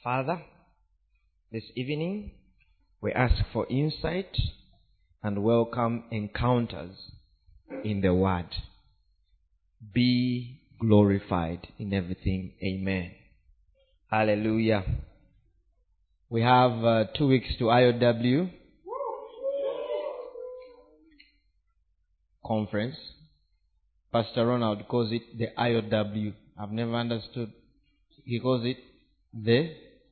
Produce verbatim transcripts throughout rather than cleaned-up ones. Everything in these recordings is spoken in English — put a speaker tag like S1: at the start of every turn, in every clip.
S1: Father, this evening we ask for insight and welcome encounters in the Word. Be glorified in everything. Amen. Hallelujah. We have uh, two weeks to I O W conference. Pastor Ronald calls it the I O W. I've never understood. He calls it the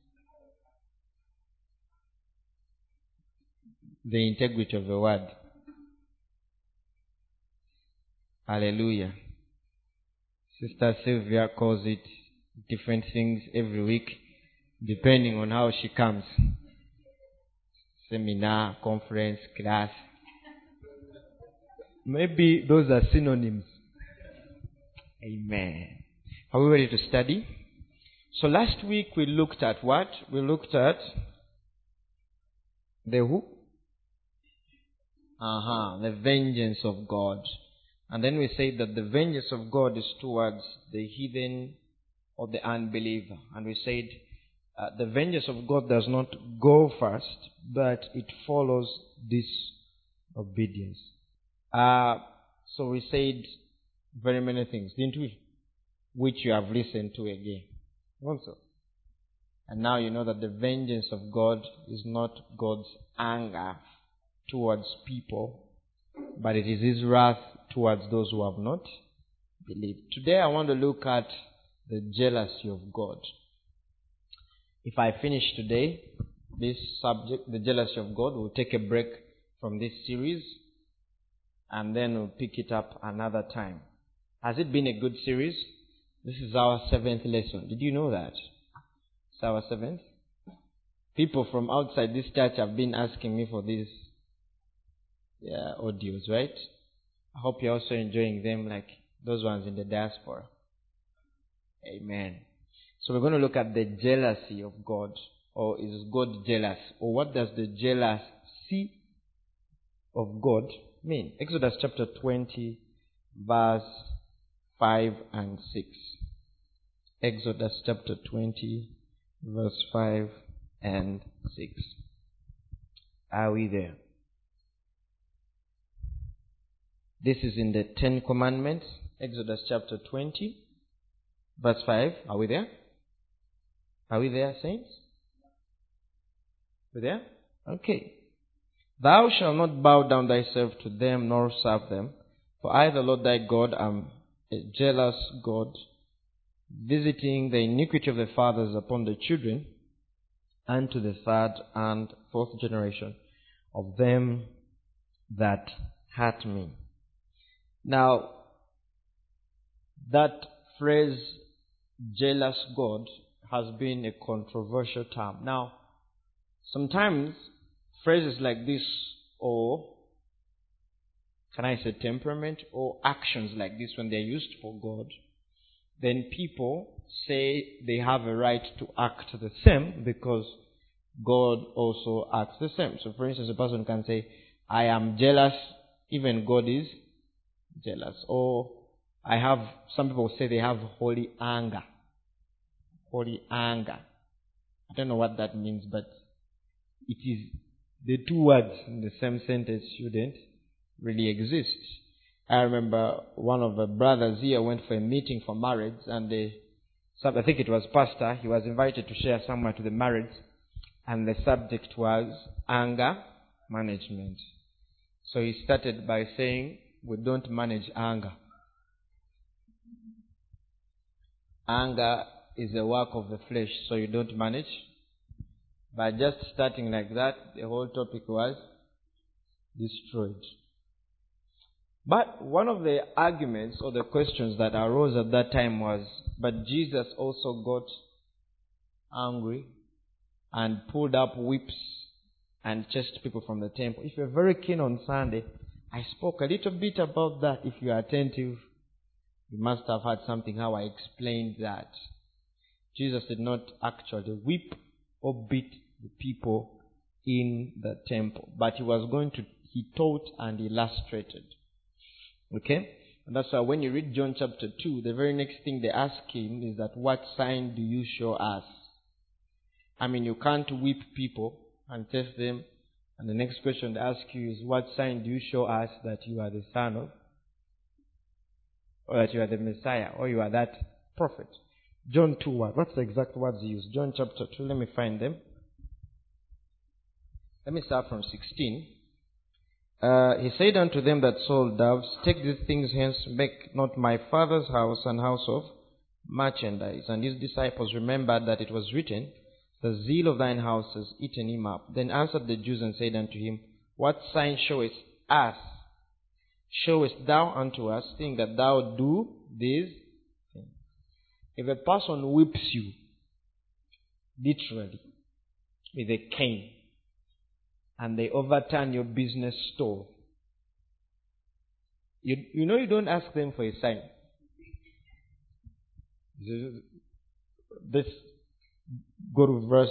S1: the integrity of the word. Hallelujah. Sister Sylvia calls it different things every week, depending on how she comes. Seminar, conference, class. Maybe those are synonyms. Amen. Are we ready to study? So last week we looked at what? We looked at the who? Uh-huh, the vengeance of God. And then we said that the vengeance of God is towards the heathen or the unbeliever. And we said uh, the vengeance of God does not go first, but it follows disobedience. Uh, so we said very many things, didn't we? Which you have listened to again. Also. And now you know that the vengeance of God is not God's anger towards people, but it is His wrath towards those who have not believed. Today I want to look at the jealousy of God. If I finish today this subject, the jealousy of God, we'll take a break from this series and then we'll pick it up another time. Has it been a good series? This is our seventh lesson. Did you know that? It's our seventh. People from outside this church have been asking me for these yeah, audios, right? I hope you're also enjoying them like those ones in the diaspora. Amen. So we're going to look at the jealousy of God. Or is God jealous? Or what does the jealousy of God mean? Exodus chapter twenty, verse five and six. Exodus chapter twenty, verse five and six. Are we there? This is in the Ten Commandments, Exodus chapter twenty, verse five. Are we there? Are we there, saints? We there? Okay. Thou shalt not bow down thyself to them, nor serve them. For I, the Lord thy God, am a jealous God, visiting the iniquity of the fathers upon the children, and to the third and fourth generation of them that hate me. Now, that phrase, jealous God, has been a controversial term. Now, sometimes phrases like this, or can I say temperament, or actions like this, when they're used for God, then people say they have a right to act the same because God also acts the same. So, for instance, a person can say, I am jealous, even God is jealous. Or I have, some people say they have holy anger. Holy anger. I don't know what that means, but it is, the two words in the same sentence shouldn't really exist. I remember one of the brothers here went for a meeting for marriage, and the, I think it was pastor, he was invited to share somewhere to the marriage, and the subject was anger management. So he started by saying, we don't manage anger. Anger is a work of the flesh, so you don't manage. By just starting like that, the whole topic was destroyed. But one of the arguments or the questions that arose at that time was, but Jesus also got angry and pulled up whips and chased people from the temple. If you're very keen on Sunday, I spoke a little bit about that. If you are attentive, you must have heard something how I explained that. Jesus did not actually whip or beat the people in the temple, but he was going to, he taught and illustrated. Okay? And that's why when you read John chapter two, the very next thing they ask him is that, what sign do you show us? I mean, you can't whip people and test them. And the next question to ask you is, what sign do you show us that you are the Son of, or that you are the Messiah, or you are that prophet? John two one. What's the exact words he used? John chapter two. Let me find them. Let me start from sixteen. Uh, he said unto them that sold doves, take these things hence, make not my Father's house an house of merchandise. And his disciples remembered that it was written, the zeal of thine house has eaten him up. Then answered the Jews and said unto him, what sign showest us? Showest thou unto us, seeing that thou do these things? If a person whips you, literally, with a cane, and they overturn your business store, you, you know you don't ask them for a sign. This, go to verse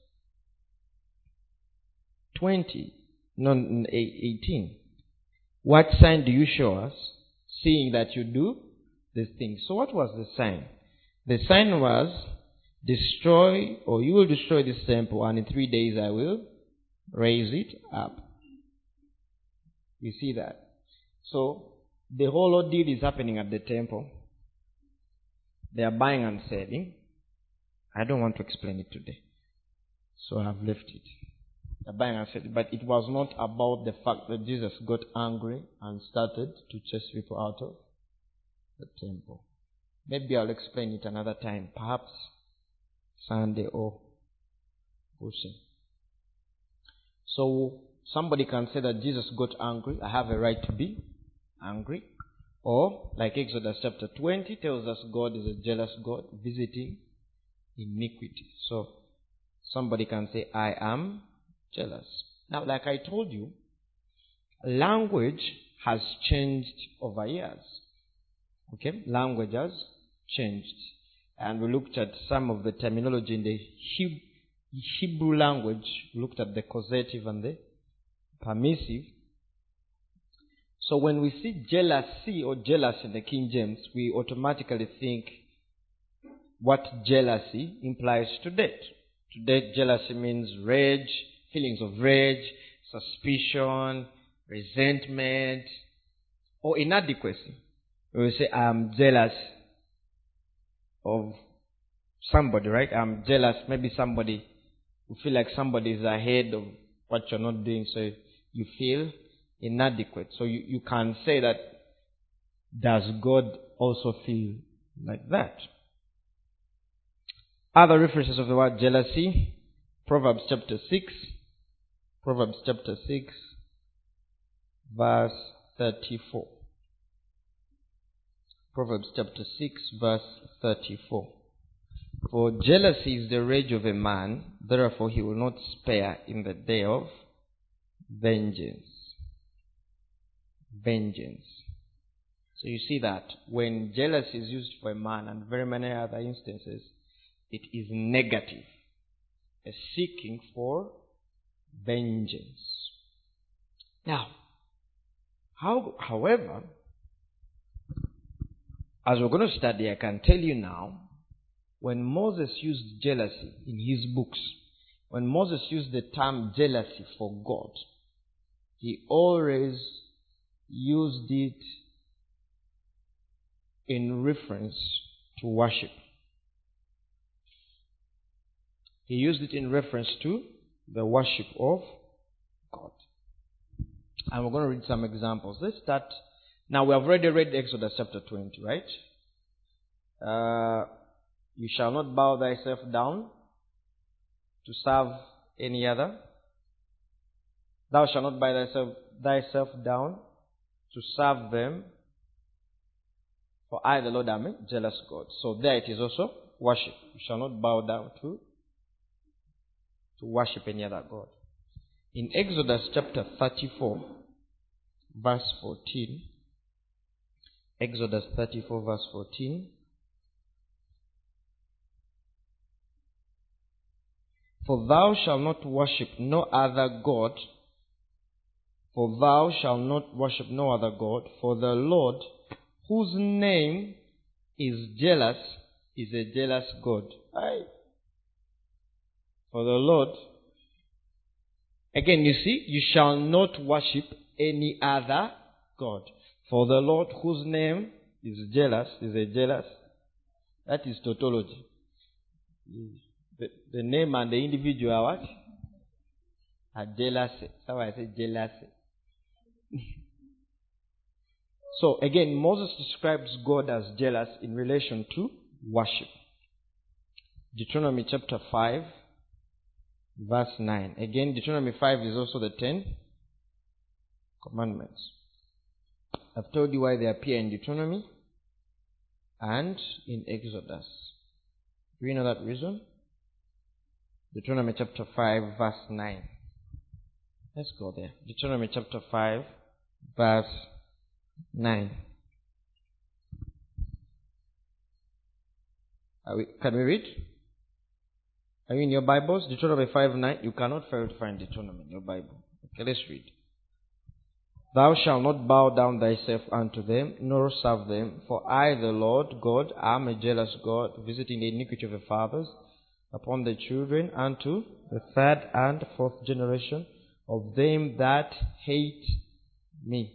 S1: twenty, no, eighteen. What sign do you show us, seeing that you do these things? So what was the sign? The sign was, destroy, or you will destroy this temple, and in three days I will raise it up. You see that? So, the whole ordeal is happening at the temple. They are buying and selling. I don't want to explain it today, so I've left it. They're buying and selling. But it was not about the fact that Jesus got angry and started to chase people out of the temple. Maybe I'll explain it another time, perhaps Sunday or Bushing. So, somebody can say that Jesus got angry. I have a right to be angry. Or, like Exodus chapter twenty tells us, God is a jealous God visiting iniquity. So, somebody can say, I am jealous. Now, like I told you, language has changed over years. Okay? Language has changed. And we looked at some of the terminology in the Hebrew Hebrew language. We looked at the causative and the permissive. So when we see jealousy or jealous in the King James, we automatically think what jealousy implies to date. To date, jealousy means rage, feelings of rage, suspicion, resentment, or inadequacy. We say, I'm jealous of somebody, right? I'm jealous, maybe somebody. You feel like somebody is ahead of what you're not doing, so you feel inadequate. So you, you can say that, does God also feel like that? Other references of the word jealousy, Proverbs chapter six, Proverbs chapter six, verse thirty-four. Proverbs chapter six, verse thirty-four. For jealousy is the rage of a man, therefore he will not spare in the day of vengeance. Vengeance. So you see that when jealousy is used for a man, and very many other instances, it is negative. A seeking for vengeance. Now, how, however, as we're going to study, I can tell you now, when Moses used jealousy in his books, when Moses used the term jealousy for God, he always used it in reference to worship. He used it in reference to the worship of God. And we're going to read some examples. Let's start. Now, we have already read Exodus chapter twenty, right? Uh, you shall not bow thyself down to serve any other. Thou shalt not bow thyself, thyself down to serve them. For I, the Lord, am a jealous God. So there it is also worship. You shall not bow down to, to worship any other God. In Exodus chapter thirty-four, verse fourteen. Exodus thirty-four, verse fourteen. For thou shalt not worship no other God. For thou shalt not worship no other God. For the Lord, whose name is jealous, is a jealous God. Aye. For the Lord, again, you see, you shall not worship any other God. For the Lord, whose name is jealous, is a jealous. That is tautology. The, the name and the individual are what? Are jealous. That's why I say jealous. So again, Moses describes God as jealous in relation to worship. Deuteronomy chapter five, verse nine. Again, Deuteronomy five is also the ten commandments. I've told you why they appear in Deuteronomy and in Exodus. Do you know that reason? Deuteronomy chapter five, verse nine. Let's go there. Deuteronomy chapter five, verse nine. Are we, can we read? Are you in your Bibles? Deuteronomy five, nine. You cannot fail to find Deuteronomy in your Bible. Okay, let's read. Thou shalt not bow down thyself unto them, nor serve them. For I, the Lord God, am a jealous God, visiting the iniquity of the fathers upon the children, unto the third and fourth generation of them that hate me.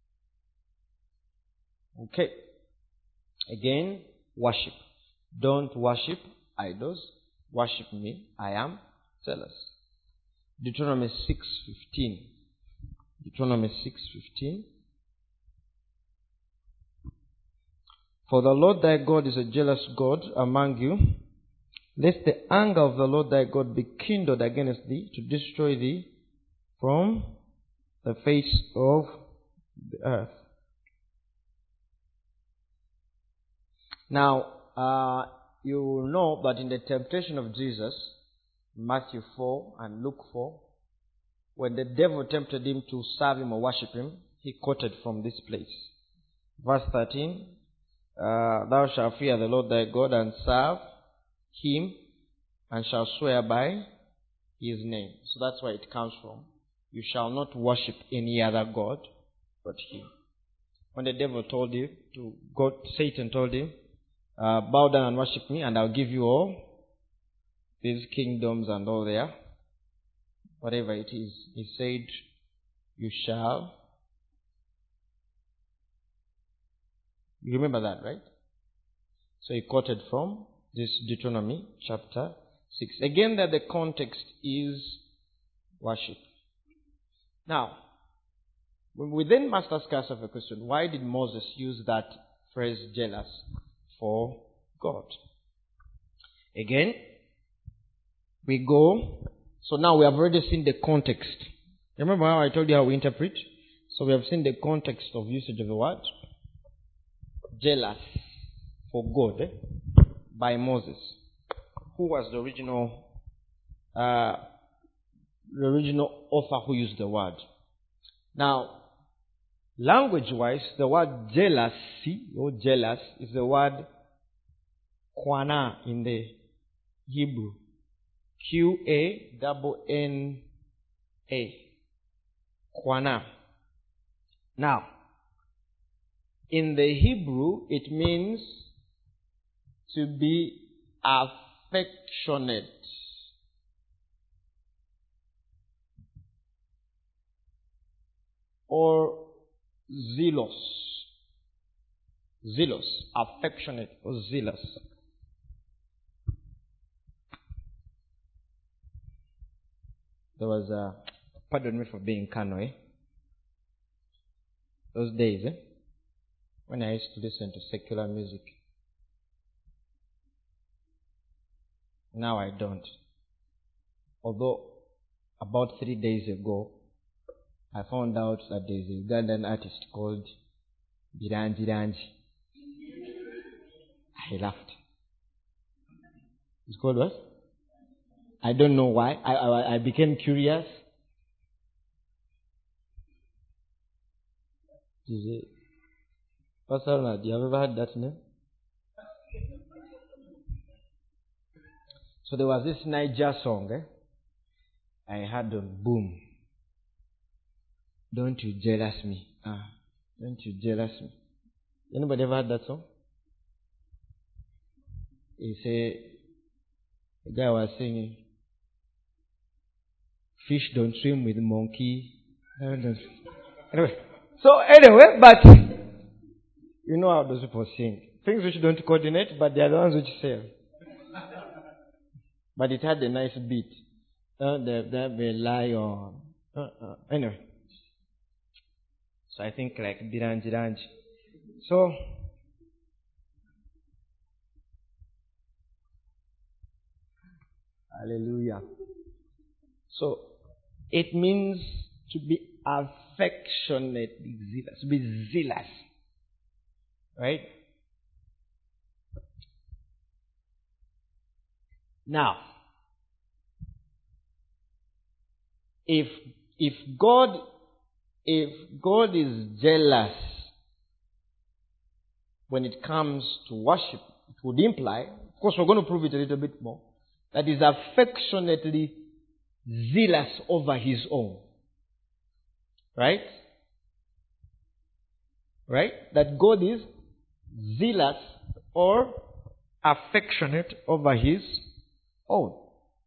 S1: Okay. Again, worship. Don't worship idols. Worship me. I am jealous. Deuteronomy six fifteen. Deuteronomy six fifteen. For the Lord thy God is a jealous God among you, lest the anger of the Lord thy God be kindled against thee, to destroy thee from the face of the earth. Now, uh, you will know that in the temptation of Jesus, Matthew four and Luke four, when the devil tempted him to serve him or worship him, he quoted from this place. Verse thirteen, uh, thou shalt fear the Lord thy God and serve him, and shall swear by his name. So that's where it comes from. You shall not worship any other God but him. When the devil told you to go, Satan told him, uh, bow down and worship me, and I'll give you all these kingdoms and all there. Whatever it is, he said, you shall. You remember that, right? So he quoted from this Deuteronomy chapter six. Again, that the context is worship. Now, we then must ask ourselves a question. Why did Moses use that phrase jealous for God? Again, we go. So now we have already seen the context. Remember how I told you how we interpret? So we have seen the context of usage of the word jealous for God eh, by Moses, who was the original uh, the original author who used the word. Now, language-wise, the word jealousy or jealous is the word kwana in the Hebrew. Q A N N A. Kwana. Now, in the Hebrew, it means to be affectionate. Or zealous. Zealous. Affectionate or zealous. There was a, pardon me for being Kano, eh? Those days, eh? When I used to listen to secular music. Now I don't. Although, about three days ago, I found out that there is a Ugandan artist called Biranji Ranji. I laughed. It's called what? I don't know why. I, I, I became curious. Is it? Pastor Ronald, you have ever heard that name? So there was this Niger song, eh? I heard on boom. Don't you jealous me? Ah, don't you jealous me? Anybody ever heard that song? He said, the guy was singing, fish don't swim with monkey. Anyway, so anyway, but you know how those people sing. Things which don't coordinate, but they are the ones which sell. But it had a nice beat. Uh, the, the, the lion. Uh, uh, anyway. So I think like Diranji Ranji. So, hallelujah. So, it means to be affectionate, zealous, to be zealous. Right? Now, if if God if God is jealous when it comes to worship, it would imply, of course we're going to prove it a little bit more, that he's affectionately zealous over his own. Right? Right? That God is zealous or affectionate over his own.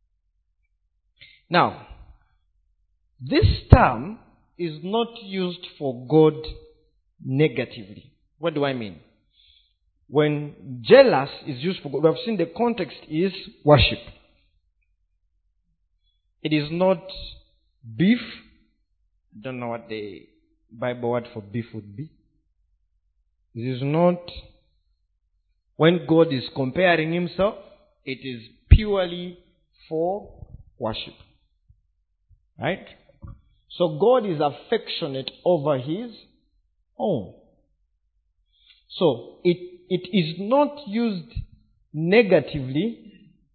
S1: Now, this term is not used for God negatively. What do I mean? When jealous is used for God, we have seen the context is worship. It is not beef. I don't know what the Bible word for beef would be. It is not when God is comparing himself. It is purely for worship. Right? So God is affectionate over his own. So it, it is not used negatively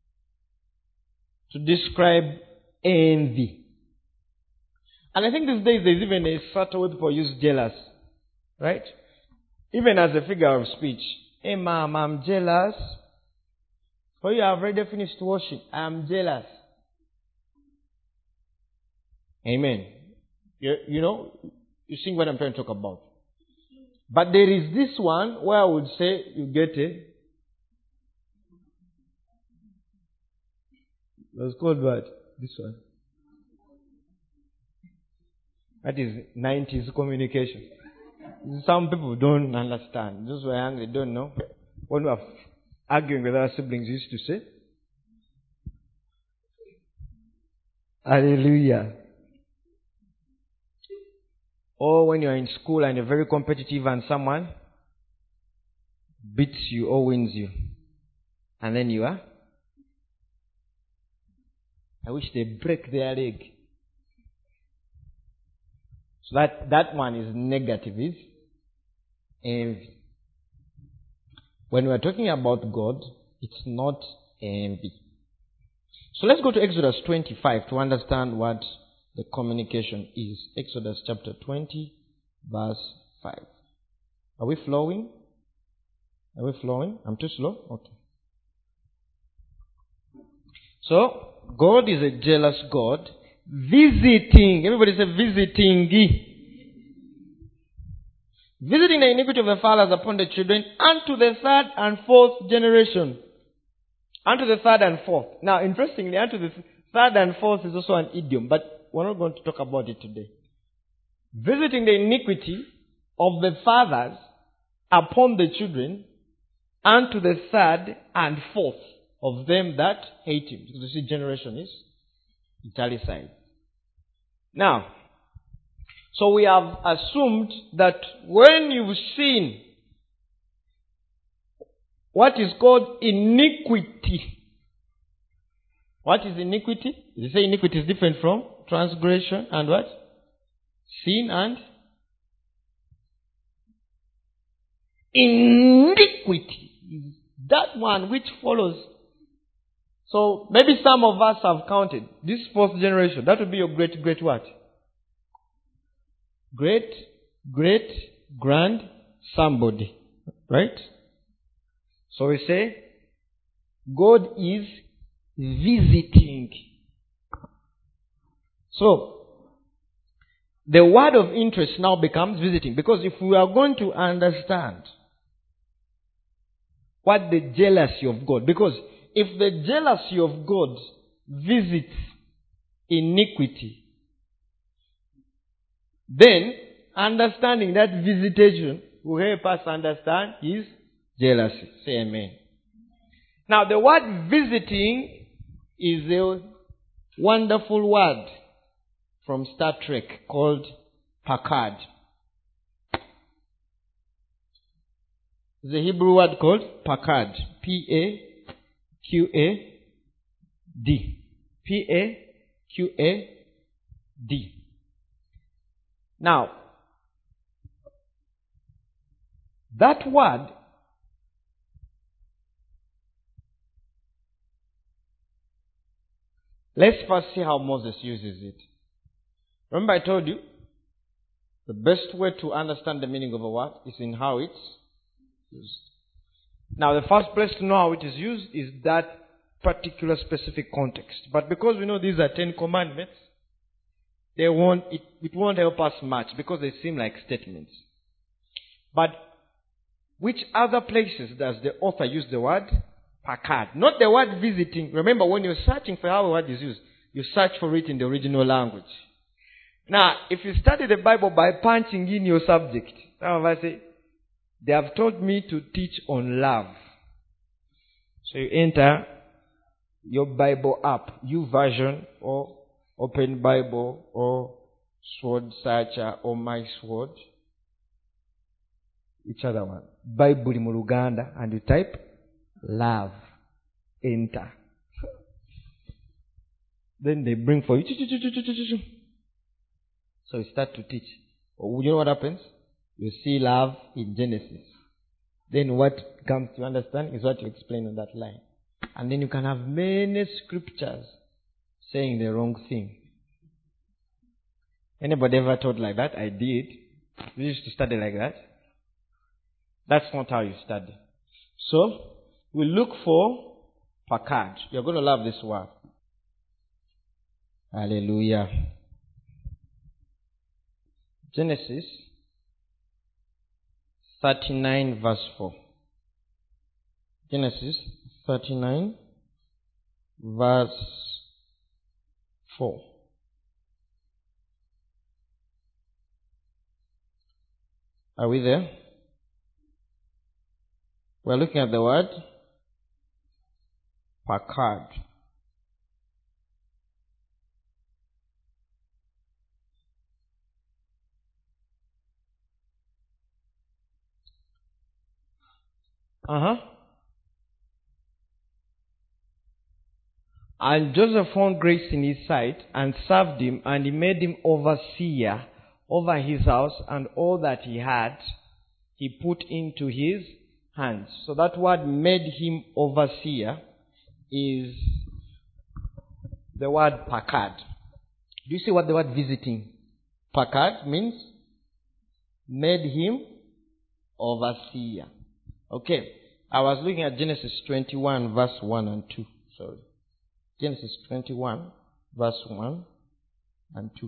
S1: to describe envy. And I think these days there's even a subtle way people use jealous. Right? Even as a figure of speech. Hey mom, I'm jealous. For you, I've already finished washing. I'm jealous. Amen. You, you know, you see what I'm trying to talk about. But there is this one where I would say you get it. It's called what? This one. That is nineties communication. Some people don't understand. Those who are young, they don't know. When we are arguing with our siblings, we used to say, hallelujah. Or when you're in school and you're very competitive and someone beats you or wins you. And then you are, I wish they break their leg. So that, that one is negative, is envy. When we're talking about God, it's not envy. So let's go to Exodus twenty-five to understand what the communication is. Exodus chapter twenty, verse five. Are we flowing? Are we flowing? I'm too slow? Okay. So, God is a jealous God, visiting. Everybody say visiting. Visiting the iniquity of the fathers upon the children unto the third and fourth generation. Unto the third and fourth. Now, interestingly, unto the third and fourth is also an idiom, but we're not going to talk about it today. Visiting the iniquity of the fathers upon the children unto the third and fourth of them that hate him. Because you see, generation is italicized. Now, so we have assumed that when you've seen what is called iniquity. What is iniquity? You say iniquity is different from transgression and what? Sin and iniquity is that one which follows. So maybe some of us have counted this fourth generation. That would be your great, great what? Great, great, grand somebody. Right? So we say, God is visiting. So, the word of interest now becomes visiting. Because if we are going to understand what the jealousy of God, because if the jealousy of God visits iniquity. Then, understanding that visitation will help us understand his jealousy. Say amen. Now, the word visiting is a wonderful word from Star Trek called Pakad. The Hebrew word called Pakad. P A Q A D. P A Q A D. Now, that word let's first see how Moses uses it. Remember I told you, the best way to understand the meaning of a word is in how it's used. Now, the first place to know how it is used is that particular specific context. But because we know these are Ten Commandments, they won't, it, it won't help us much because they seem like statements. But which other places does the author use the word pakad? Not the word visiting. Remember, when you're searching for how a word is used, you search for it in the original language. Now, if you study the Bible by punching in your subject, some of us say, they have told me to teach on love. So you enter your Bible app, YouVersion or Open Bible or Sword Searcher or My Sword. Which other one? Bible in Luganda, and you type love. Enter. Then they bring for you. So you start to teach. Oh, you know what happens? You see love in Genesis. Then what comes to understand is what you explain on that line. And then you can have many scriptures saying the wrong thing. Anybody ever taught like that? I did. We used to study like that. That's not how you study. So, we look for pakad. You're going to love this word. Hallelujah. Genesis thirty-nine verse four. Genesis thirty-nine verse four. Are we there? We're looking at the word pakad. Uh-huh. And Joseph found grace in his sight and served him, and he made him overseer over his house, and all that he had he put into his hands. So that word made him overseer is the word pakad. Do you see what the word visiting pakad means? Made him overseer. Okay. I was looking at Genesis twenty-one verse one and two. Sorry. Genesis twenty-one verse one and two.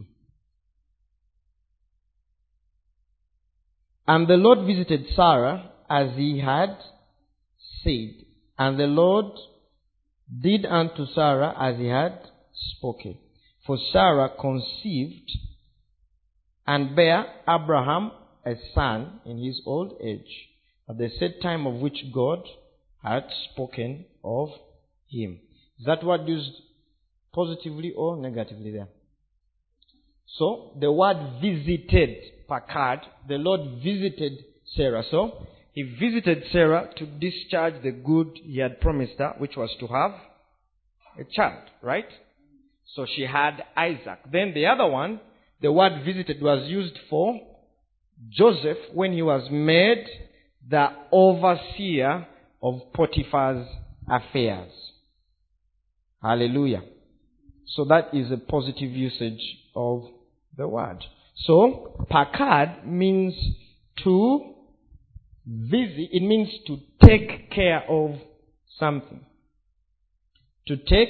S1: And the Lord visited Sarah as he had said, and the Lord did unto Sarah as he had spoken. For Sarah conceived and bare Abraham a son in his old age, at the set time of which God had spoken of him. Is that word used positively or negatively there? So, the word visited, pakad, the Lord visited Sarah. So, he visited Sarah to discharge the good he had promised her, which was to have a child, right? So she had Isaac. Then the other one, the word visited was used for Joseph when he was made the overseer of Potiphar's affairs. Hallelujah. So that is a positive usage of the word. So, pakad means to visit, it means to take care of something. To take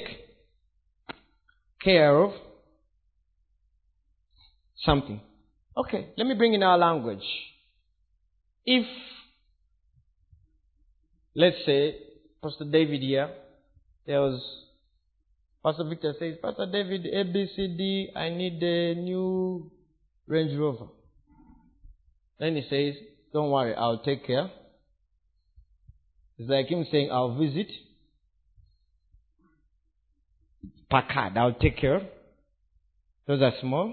S1: care of something. Okay, let me bring in our language. If, let's say, Pastor David here tells Pastor Victor says, Pastor David, A, B, C, D, I need a new Range Rover. Then he says, don't worry, I'll take care. It's like him saying, I'll visit. Packard, I'll take care. Those are small.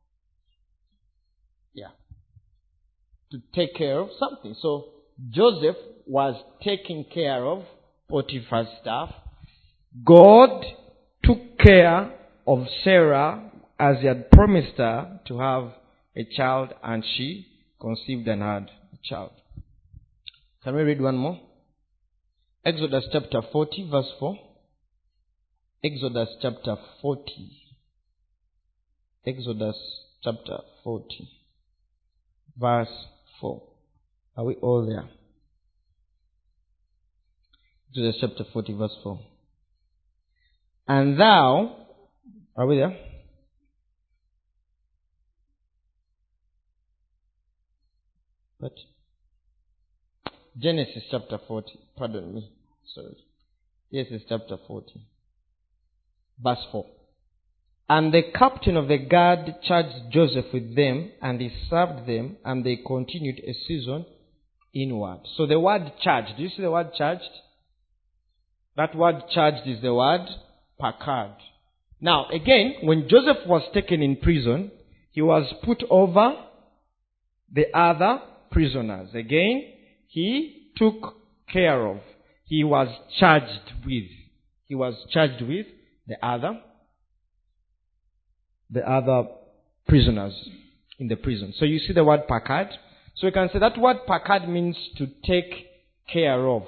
S1: Yeah. To take care of something. So Joseph was taking care of Potiphar's stuff. God took care of Sarah as he had promised her to have a child, and she conceived and had a child. Can we read one more? Exodus chapter forty, verse four. Exodus chapter forty. Exodus chapter forty, verse four. Are we all there? Exodus chapter forty, verse four. And thou, are we there? What? Genesis chapter forty. Pardon me. Sorry. Yes, it's chapter forty. Verse four. And the captain of the guard charged Joseph with them, and he served them, and they continued a season inward. So the word charged. Do you see the word charged? That word charged is the word Packard. Now, again, when Joseph was taken in prison, he was put over the other prisoners. Again, he took care of. He was charged with. He was charged with the other, the other prisoners in the prison. So you see the word Packard. So you can say that word Packard means to take care of.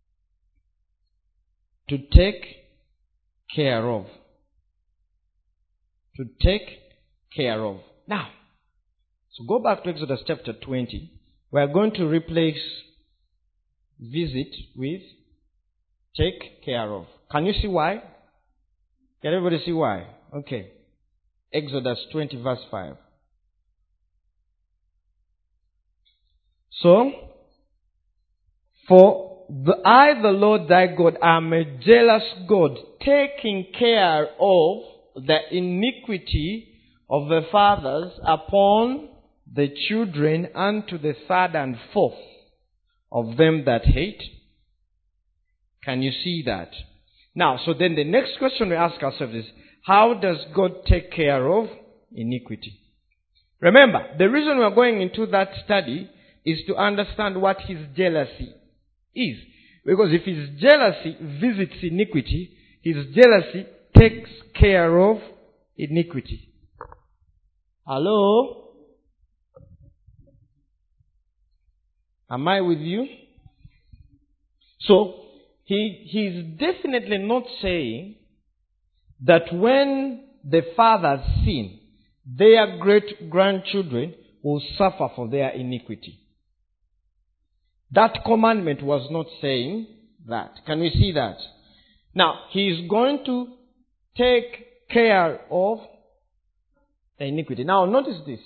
S1: To take care of. To take care of. Now, so go back to Exodus chapter twenty. We are going to replace visit with take care of. Can you see why? Can everybody see why? Okay. Exodus twenty, verse five. So, for the, I, the Lord thy God, am a jealous God, taking care of the iniquity of the fathers upon the children unto the third and fourth of them that hate. Can you see that? Now, so then the next question we ask ourselves is, how does God take care of iniquity? Remember, the reason we are going into that study is to understand what his jealousy is. Because if his jealousy visits iniquity, his jealousy takes care of iniquity. Hello? Am I with you? So, he he's definitely not saying that when the fathers sin, their great grandchildren will suffer for their iniquity. That commandment was not saying that. Can we see that? Now, he is going to take care of the iniquity. Now, notice this.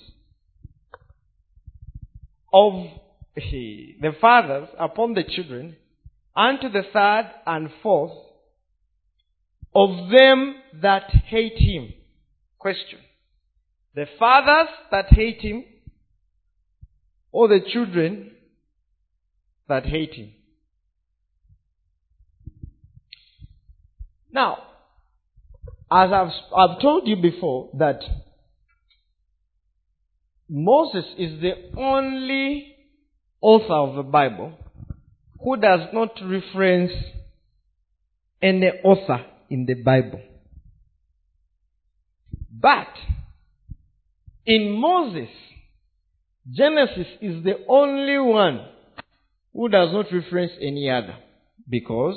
S1: Of the fathers upon the children, unto the third and fourth of them that hate him. Question. The fathers that hate him, or the children that hate him? Now, as I've, I've told you before, that Moses is the only author of the Bible who does not reference any author in the Bible. But in Moses, Genesis is the only one who does not reference any other. Because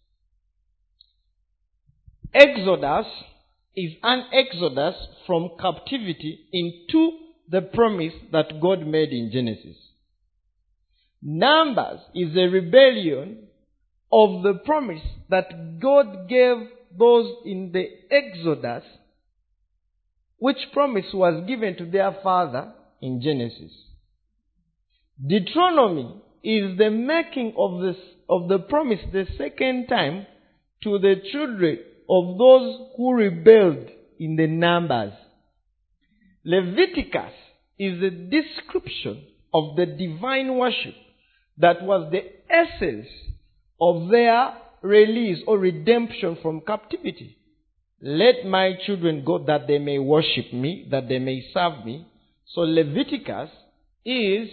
S1: Exodus is an exodus from captivity into the promise that God made in Genesis. Numbers is a rebellion of the promise that God gave those in the Exodus, which promise was given to their father in Genesis. Deuteronomy is the making of this of the promise the second time to the children of those who rebelled in the numbers. Leviticus is a description of the divine worship that was the essence of their release or redemption from captivity. Let my children go that they may worship me, that they may serve me. So Leviticus is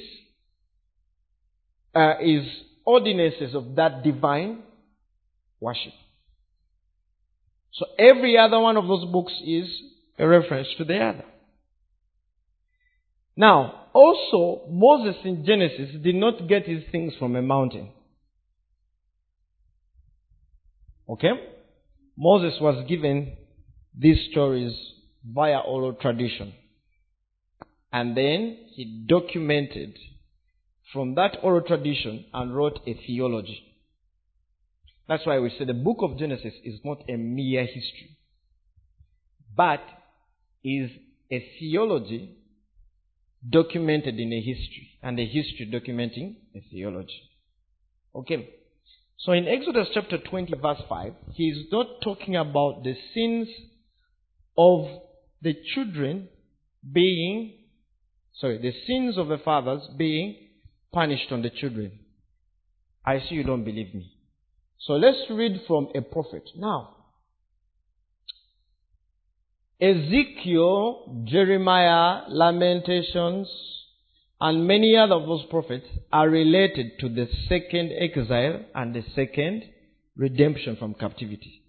S1: uh, is ordinances of that divine worship. So every other one of those books is a reference to the other. Now, also, Moses in Genesis did not get his things from a mountain. Okay? Moses was given these stories via oral tradition. And then he documented from that oral tradition and wrote a theology. That's why we say the book of Genesis is not a mere history, but is a theology documented in a history, and a history documenting a theology. Okay. So in Exodus chapter twenty verse five, he is not talking about the sins of the children being, sorry, the sins of the fathers being punished on the children. I see you don't believe me. So let's read from a prophet. Now, Ezekiel, Jeremiah, Lamentations, and many other of those prophets are related to the second exile and the second redemption from captivity.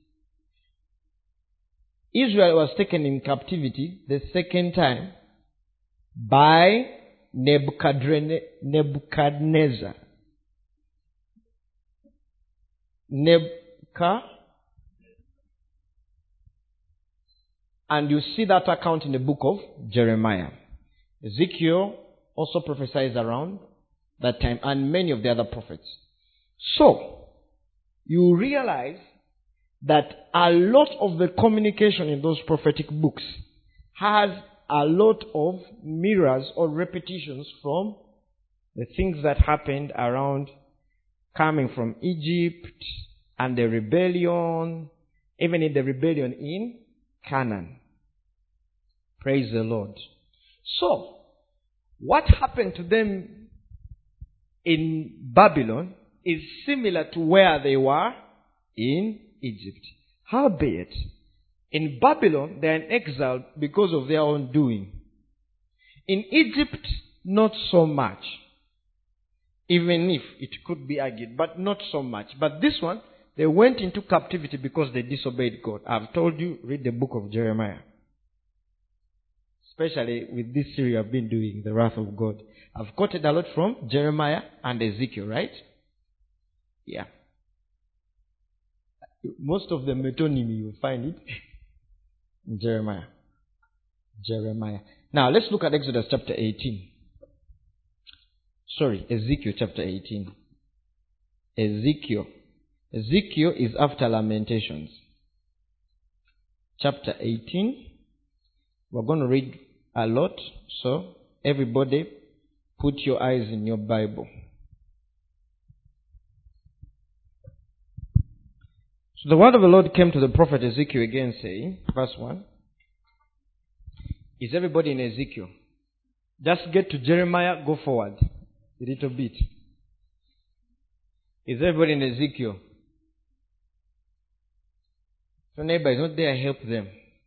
S1: Israel was taken in captivity the second time by Nebuchadnezzar. Nebuchadnezzar. And you see that account in the book of Jeremiah. Ezekiel also prophesies around that time, and many of the other prophets. So, you realize that a lot of the communication in those prophetic books has a lot of mirrors or repetitions from the things that happened around coming from Egypt and the rebellion, even in the rebellion in Canaan. Praise the Lord. So, what happened to them in Babylon is similar to where they were in Egypt. Howbeit, in Babylon, they are in exile because of their own doing. In Egypt, not so much. Even if it could be argued, but not so much. But this one, they went into captivity because they disobeyed God. I've told you, read the book of Jeremiah. Especially with this series I've been doing, the wrath of God. I've quoted a lot from Jeremiah and Ezekiel, right? Yeah. Most of the metonymy, you find it in Jeremiah. Jeremiah. Now, let's look at Exodus chapter eighteen. Sorry, Ezekiel chapter eighteen. Ezekiel. Ezekiel is after Lamentations. Chapter eighteen. We're going to read a lot, so everybody put your eyes in your Bible. So the word of the Lord came to the prophet Ezekiel again, saying, verse one. Is everybody in Ezekiel? Just get to Jeremiah, go forward a little bit. Is everybody in Ezekiel? Your neighbor is not there, help them.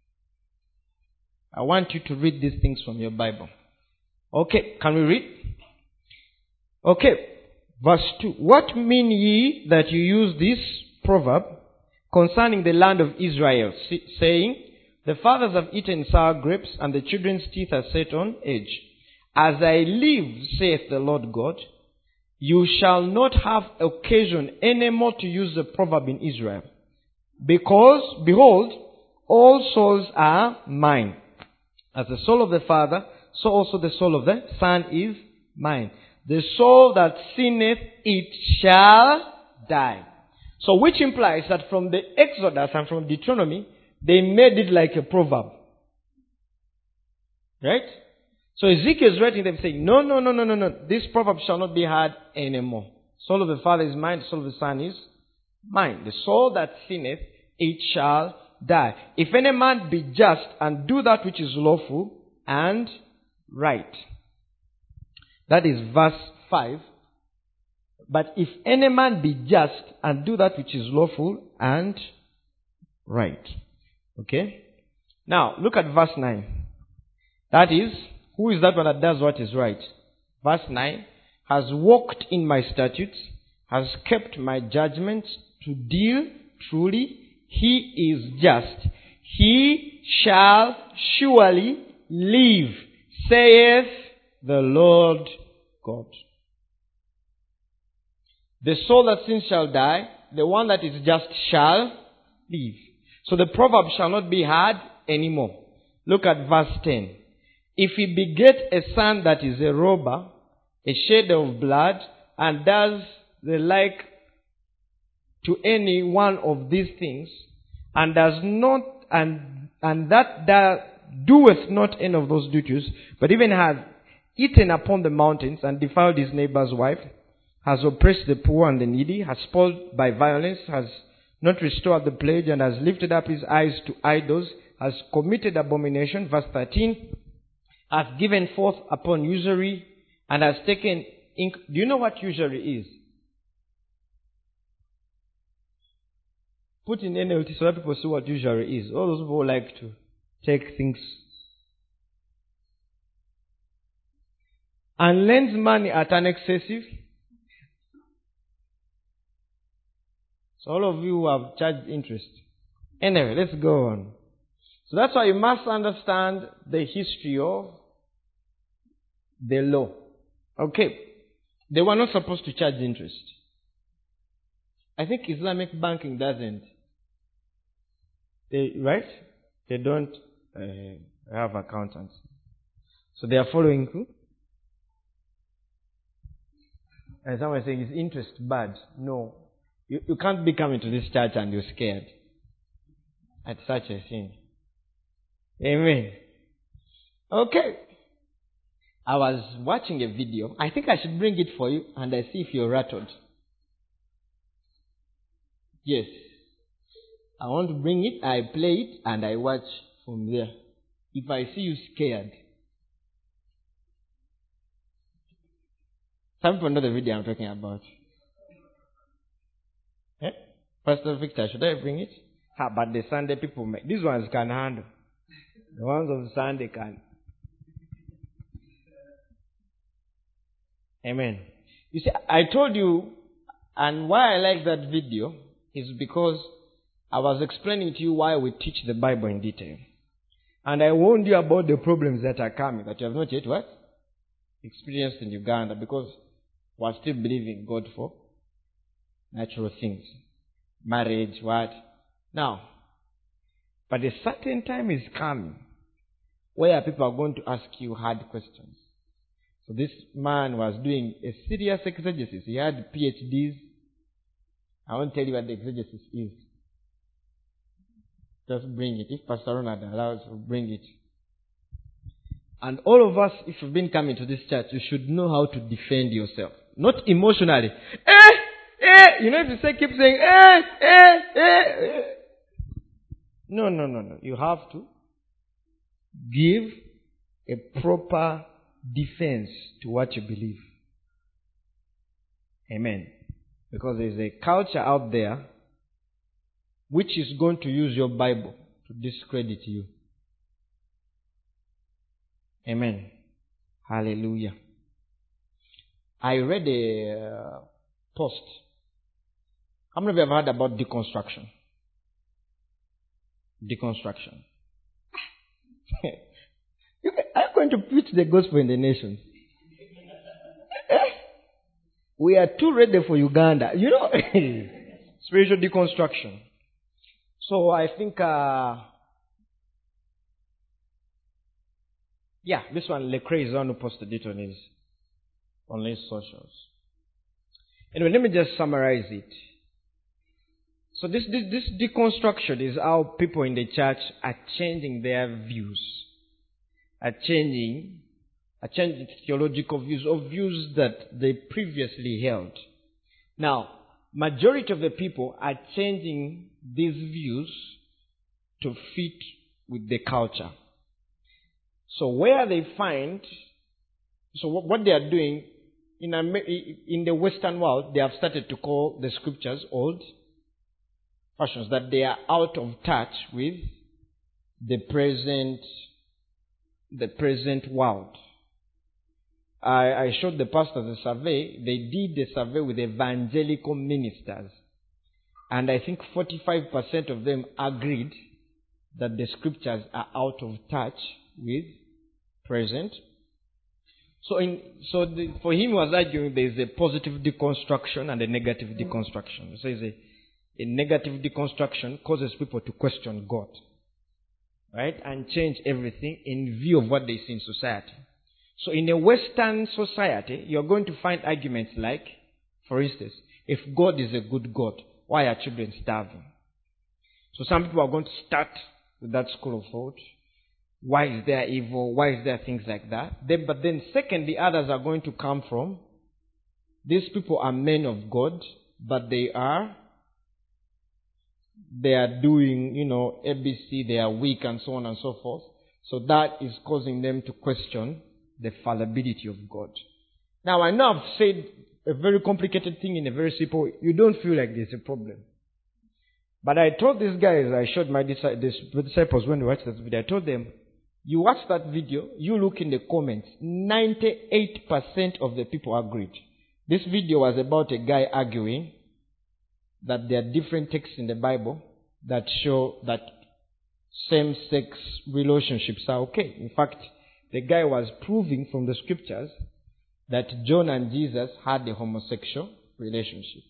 S1: I want you to read these things from your Bible. Okay, can we read? Okay, verse two. What mean ye that you use this proverb concerning the land of Israel, saying, the fathers have eaten sour grapes, and the children's teeth are set on edge? As I live, saith the Lord God, you shall not have occasion any more to use the proverb in Israel. Because, behold, all souls are mine. As the soul of the Father, so also the soul of the Son is mine. The soul that sinneth, it shall die. So which implies that from the Exodus and from Deuteronomy, they made it like a proverb. Right? So Ezekiel is writing them saying, no, no, no, no, no, no. This proverb shall not be heard anymore. Soul of the Father is mine, the soul of the Son is mine. The soul that sinneth, it shall die. If any man be just and do that which is lawful and right. That is verse five. But if any man be just and do that which is lawful and right. Okay? Now, look at verse nine. That is, who is that one that does what is right? Verse nine. Has walked in my statutes, has kept my judgments to deal truly. He is just. He shall surely live, saith the Lord God. The soul that sins shall die, the one that is just shall live. So the proverb shall not be heard anymore. Look at verse ten. If he beget a son that is a robber, a shade of blood, and does the like to any one of these things, and does not, and and that, that doeth not any of those duties, but even has eaten upon the mountains and defiled his neighbor's wife, has oppressed the poor and the needy, has spoiled by violence, has not restored the pledge, and has lifted up his eyes to idols, has committed abomination, verse thirteen, has given forth upon usury, and has taken ink. Do you know what usury is? Put in N L T so that people see what usury is. All those people who like to take things. And lends money at an excessive. So all of you who have charged interest. Anyway, let's go on. So that's why you must understand the history of the law. Okay. They were not supposed to charge interest. I think Islamic banking doesn't. They, right? They don't uh, have accountants. So they are following who? And someone is saying, is interest bad? No. You, you can't be coming to this church and you're scared at such a thing. Amen. Okay. I was watching a video. I think I should bring it for you and I see if you're rattled. Yes. I want to bring it, I play it, and I watch from there. If I see you scared. Some people know the video I'm talking about. Eh? Pastor Victor, should I bring it? Ah, but the Sunday people make. These ones can handle. The ones of Sunday can. Amen. You see, I told you, and why I like that video is because I was explaining to you why we teach the Bible in detail. And I warned you about the problems that are coming, that you have not yet what? Experienced in Uganda, because we're still believing God for natural things. Marriage, what? Now, but a certain time is coming where people are going to ask you hard questions. So this man was doing a serious exegesis. He had P H Ds. I won't tell you what the exegesis is. Just bring it. If Pastor Ronald allows, bring it. And all of us, if you've been coming to this church, you should know how to defend yourself. Not emotionally. Eh, eh. You know, if you say, keep saying, eh, eh, eh, eh. No, no, no, no. You have to give a proper defense to what you believe. Amen. Because there's a culture out there which is going to use your Bible to discredit you. Amen. Hallelujah. I read a uh, post. How many of you have heard about deconstruction? Deconstruction. I'm going to preach the gospel in the nations. We are too ready for Uganda. You know, spiritual deconstruction. So I think, uh, yeah, this one, Lecrae is the one who posted it on his, on his socials. Anyway, let me just summarize it. So this, this, this deconstruction is how people in the church are changing their views, are changing, are changing theological views or views that they previously held. Now, majority of the people are changing these views to fit with the culture. So where they find, so what they are doing, in, in the Western world, they have started to call the scriptures old fashions, that they are out of touch with the present, the present world. I, I showed the pastors a survey. They did the survey with evangelical ministers. And I think forty-five percent of them agreed that the scriptures are out of touch with present. So, in, so the, for him, he was arguing there is a positive deconstruction and a negative deconstruction. So a, a negative deconstruction causes people to question God, right? And change everything in view of what they see in society. So in a Western society, you're going to find arguments like, for instance, if God is a good God, why are children starving? So some people are going to start with that school of thought. Why is there evil? Why is there things like that? Then, but then secondly, others are going to come from, these people are men of God, but they are, they are doing, you know, A B C, they are weak and so on and so forth. So that is causing them to question the fallibility of God. Now, I know I've said a very complicated thing in a very simple way. You don't feel like there's a problem. But I told these guys, I showed my disciples when they watched this video, I told them, you watch that video, you look in the comments, ninety-eight percent of the people agreed. This video was about a guy arguing that there are different texts in the Bible that show that same-sex relationships are okay. In fact, the guy was proving from the scriptures that John and Jesus had a homosexual relationship.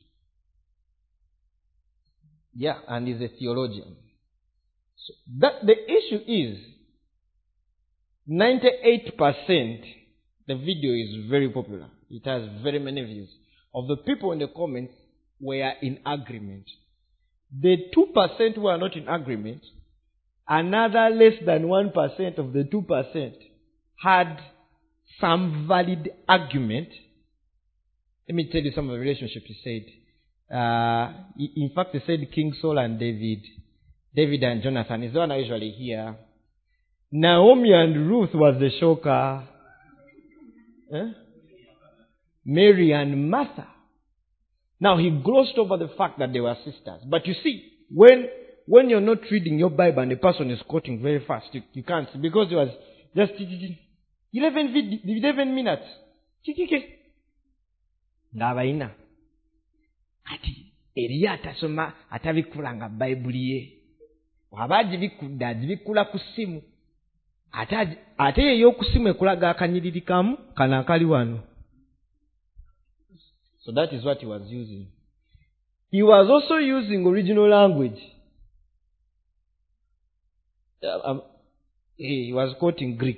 S1: Yeah, and he's a theologian. So that the issue is ninety-eight percent, the video is very popular. It has very many views. Of the people in the comments were in agreement. The two percent who are not in agreement, another less than one percent of the two percent had some valid argument. Let me tell you some of the relationships he said. Uh, in fact, he said King Saul and David. David and Jonathan is the one I usually hear. Naomi and Ruth was the shocker. Eh? Mary and Martha. Now he glossed over the fact that they were sisters. But you see, when when you're not reading your Bible and the person is quoting very fast, you, you can't see, because it was just eleven, eleven minutes. Ngabaina. Ati Eliya atasoma atabikula nga Bayibuli ye. Wabaji bikudda bikula ku simu. Ate ate yeyo ku simu ekulaga akanyiriri kamu kana akali wano. So that is what he was using. He was also using original language. Uh, um, he was quoting Greek.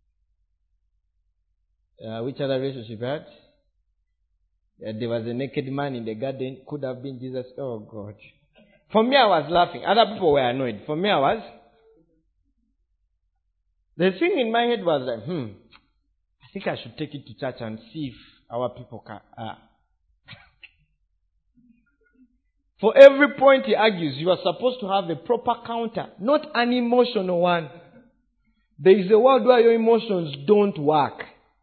S1: Uh, which other relationship had? Uh, there was a naked man in the garden. Could have been Jesus. Oh God. For me, I was laughing. Other people were annoyed. For me, I was. The thing in my head was like, hmm, I think I should take it to church and see if our people can. Uh. For every point he argues, you are supposed to have a proper counter, not an emotional one. There is a world where your emotions don't work.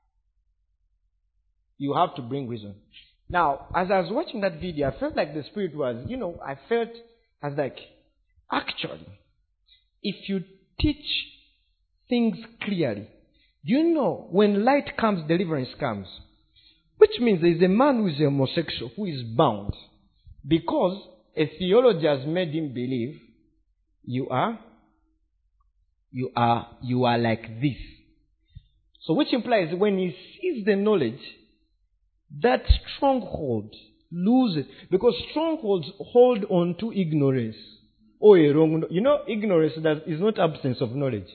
S1: You have to bring reason. Now, as I was watching that video, I felt like the Spirit was, you know, I felt as like, actually, if you teach things clearly, do you know when light comes, deliverance comes? Which means there is a man who is a homosexual who is bound because a theology has made him believe you are, you are, you are like this. So which implies when he sees the knowledge, that stronghold loses, because strongholds hold on to ignorance. Oh, a wrong. You know, ignorance does, is not absence of knowledge.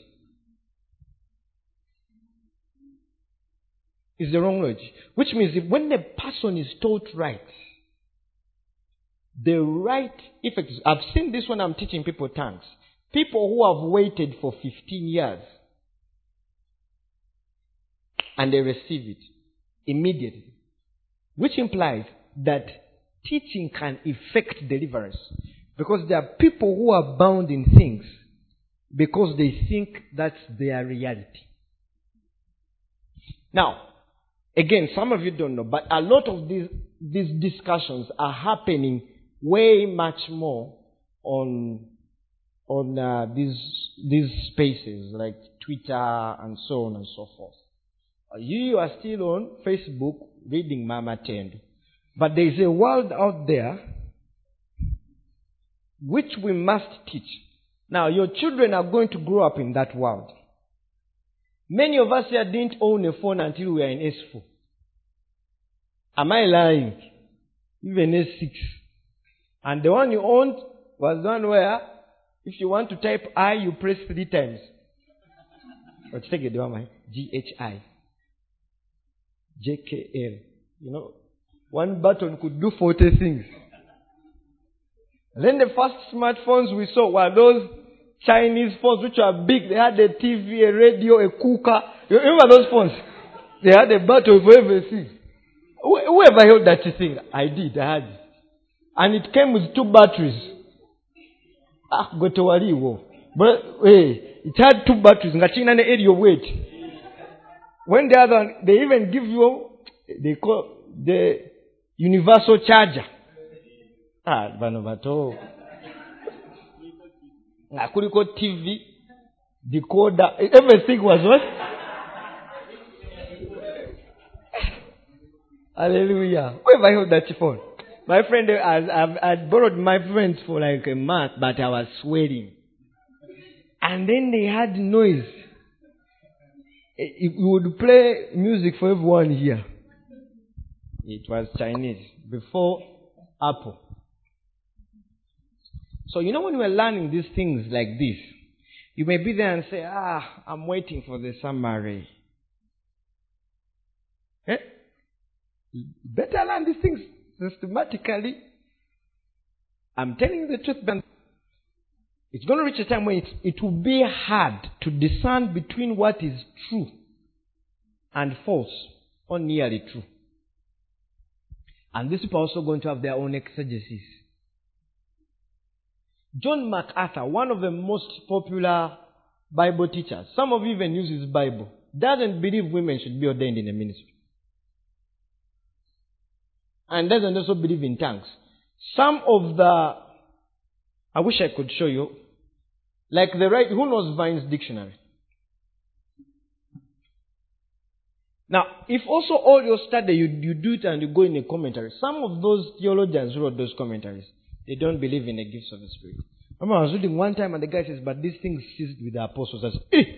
S1: It's the wrong knowledge. Which means if when the person is taught right, the right effect. I've seen this when I'm teaching people tongues. People who have waited for fifteen years and they receive it immediately. Which implies that teaching can effect deliverance. Because there are people who are bound in things because they think that's their reality. Now, again, some of you don't know, but a lot of these, these discussions are happening way much more on, on uh, these, these spaces like Twitter and so on and so forth. Uh, you are still on Facebook reading Mama Tendo. But there is a world out there which we must teach. Now, your children are going to grow up in that world. Many of us here didn't own a phone until we were in S four. Am I lying? Even S six. And the one you owned was one where, if you want to type I, you press three times. Let's take it down, G H I. J K L. You know, one button could do forty things. And then the first smartphones we saw were those Chinese phones which were big. They had a T V, a radio, a cooker. You remember those phones? They had a button for everything. Whoever held that thing? I did, I had it. And it came with two batteries. Ah, go to waliwo. But hey, it had two batteries. Ngachina ne area weight. When the other one, they even give you, they call the universal charger. Ah, bano bato. Akuliko T V, decoder, everything was what? Hallelujah. Where have I held that phone? My friend, I had borrowed my friends for like a month, but I was sweating. And then they had noise. It would play music for everyone here. It was Chinese before Apple. So you know when we're learning these things like this, you may be there and say, ah, I'm waiting for the summary. Eh? Better learn these things systematically. I'm telling you the truth, but it's going to reach a time when it, it will be hard to discern between what is true and false, or nearly true. And these people are also going to have their own exegesis. John MacArthur, one of the most popular Bible teachers, some of you even use his Bible, doesn't believe women should be ordained in a ministry. And doesn't also believe in tongues. Some of the, I wish I could show you, like the right, who knows Vine's dictionary? Now, if also all your study, you, you do it and you go in a commentary, some of those theologians who wrote those commentaries, they don't believe in the gifts of the Spirit. I remember I was reading one time and the guy says, but these things ceased with the apostles. I said, eh!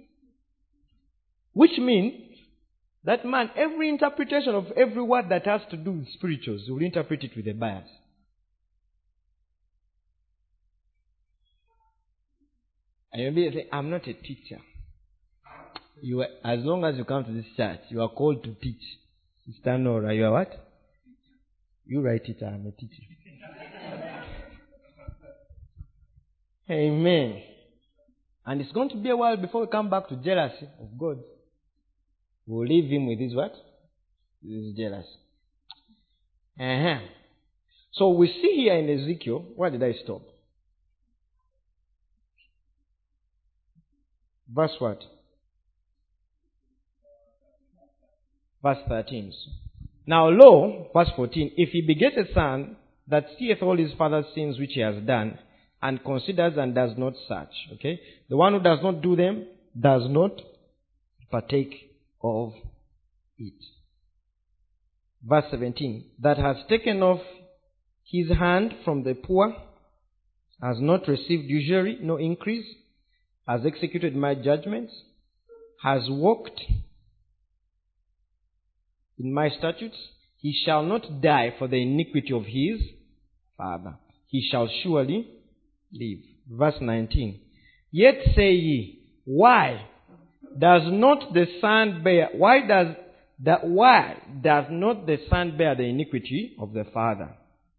S1: Which means that man, every interpretation of every word that has to do with spirituals, will interpret it with a bias. And you'll be saying, I'm not a teacher. You are, as long as you come to this church, you are called to teach. Sister Nora, you are what? You write it, I'm a teacher. Amen. And it's going to be a while before we come back to jealousy of God. We'll leave him with his what? His jealousy. Uh-huh. So we see here in Ezekiel, where did I stop? Verse what? Verse thirteen. Now lo, verse fourteen, if he begets a son that seeth all his father's sins which he has done, and considers and does not search. Okay? The one who does not do them does not partake of it. Verse seventeen. That has taken off his hand from the poor, has not received usury, no increase, has executed my judgments, has walked in my statutes, he shall not die for the iniquity of his father. He shall surely live. Verse nineteen. Yet say ye, why does not the son bear, why does that, why does not the son bear the iniquity of the father?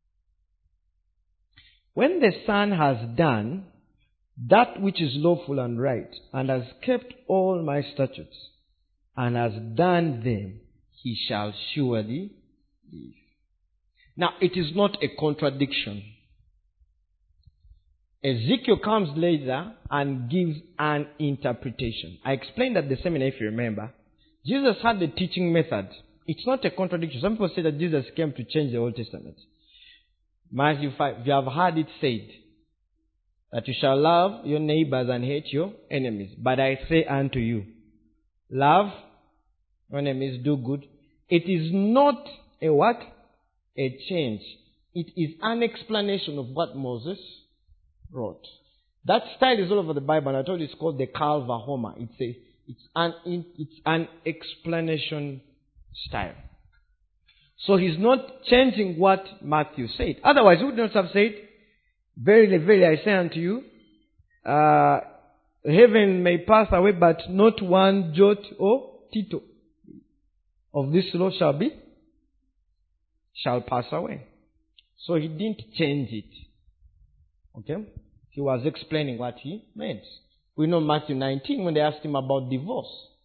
S1: When the son has done that which is lawful and right, and has kept all my statutes, and has done them, he shall surely live. Now, it is not a contradiction. Ezekiel comes later and gives an interpretation. I explained at the seminar, if you remember. Jesus had the teaching method. It's not a contradiction. Some people say that Jesus came to change the Old Testament. Matthew five, you have heard it said that you shall love your neighbors and hate your enemies. But I say unto you, love your enemies, do good. It is not a what? A change. It is an explanation of what Moses wrote. That style is all over the Bible, and I told you it's called the Calva Homer. It's a, it's an, it's an explanation style. So he's not changing what Matthew said. Otherwise, he would not have said, verily, verily, I say unto you, uh, heaven may pass away, but not one jot or tittle of this law shall be, shall pass away. So he didn't change it. Okay? He was explaining what he meant. We know Matthew nineteen when they asked him about divorce.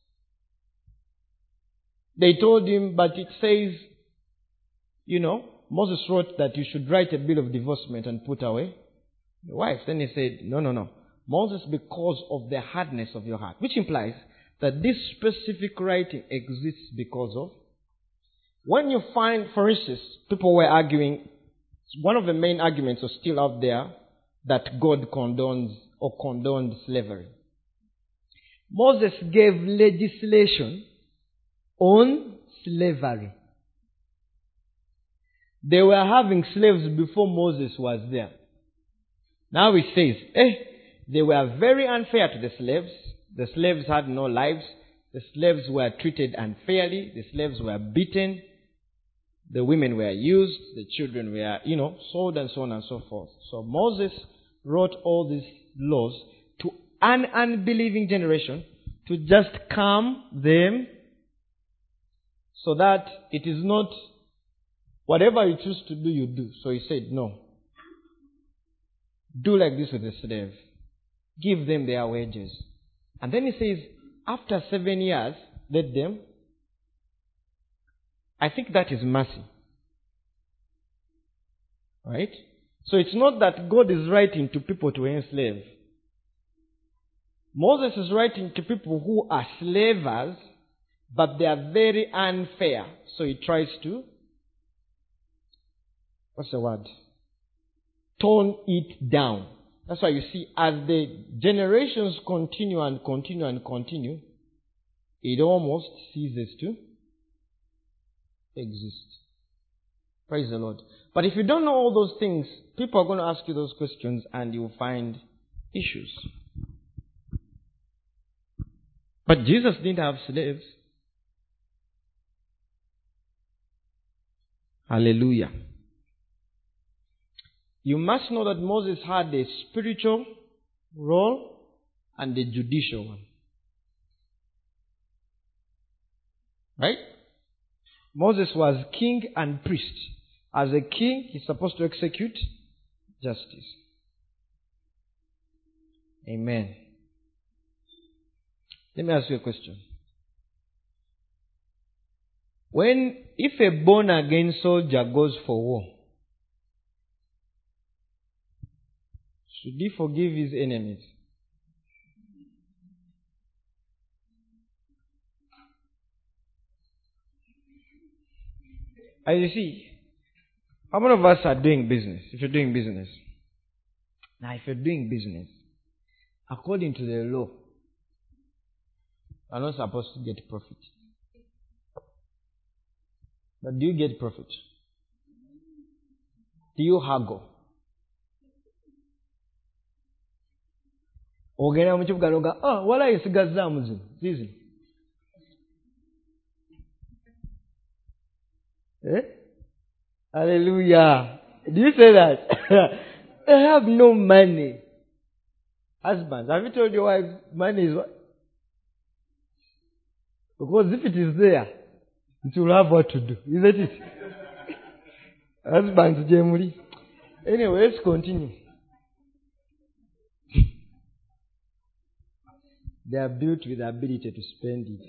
S1: They told him, but it says, you know, Moses wrote that you should write a bill of divorcement and put away your wife. Then he said, no, no, no. Moses, because of the hardness of your heart. Which implies that this specific writing exists because of. When you find, for instance, people were arguing, one of the main arguments was still out there, that God condones or condoned slavery. Moses gave legislation on slavery. They were having slaves before Moses was there. Now it says, eh, they were very unfair to the slaves. The slaves had no lives. The slaves were treated unfairly. The slaves were beaten. The women were used. The children were, you know, sold and so on and so forth. So Moses wrote all these laws to an unbelieving generation to just calm them so that it is not whatever you choose to do, you do. So he said, no. Do like this with the slave. Give them their wages. And then he says, after seven years, let them. I think that is mercy. Right? So it's not that God is writing to people to enslave. Moses is writing to people who are slavers, but they are very unfair. So he tries to, what's the word? Tone it down. That's why you see, as the generations continue and continue and continue, it almost ceases to exist. Praise the Lord. But if you don't know all those things, people are going to ask you those questions and you'll find issues. But Jesus didn't have slaves. Hallelujah. You must know that Moses had a spiritual role and a judicial one. Right? Moses was king and priest. As a king, he's supposed to execute justice. Amen. Let me ask you a question. When, if a born-again soldier goes for war, should he forgive his enemies? As you see, how many of us are doing business? If you're doing business. Now, if you're doing business, according to the law, you're not supposed to get profit. But do you get profit? Do you haggle? Ogenda mu kibuga noga, ah, wala yesigazzaamu zino, zizi. Eh? Hallelujah. Do you say that? They have no money. Husbands, have you told your wife money is what? Because if it is there, it will have what to do, isn't it? Husbands, generally. Anyway, let's continue. They are built with the ability to spend it.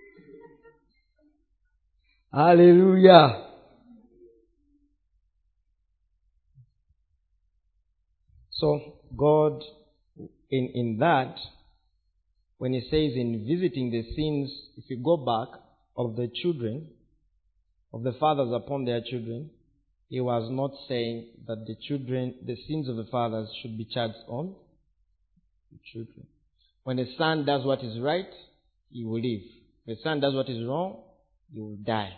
S1: Hallelujah. So, God, in, in that, when he says in visiting the sins, if you go back, of the children, of the fathers upon their children, he was not saying that the children, the sins of the fathers should be charged on the children. When a son does what is right, he will live. If a son does what is wrong, he will die.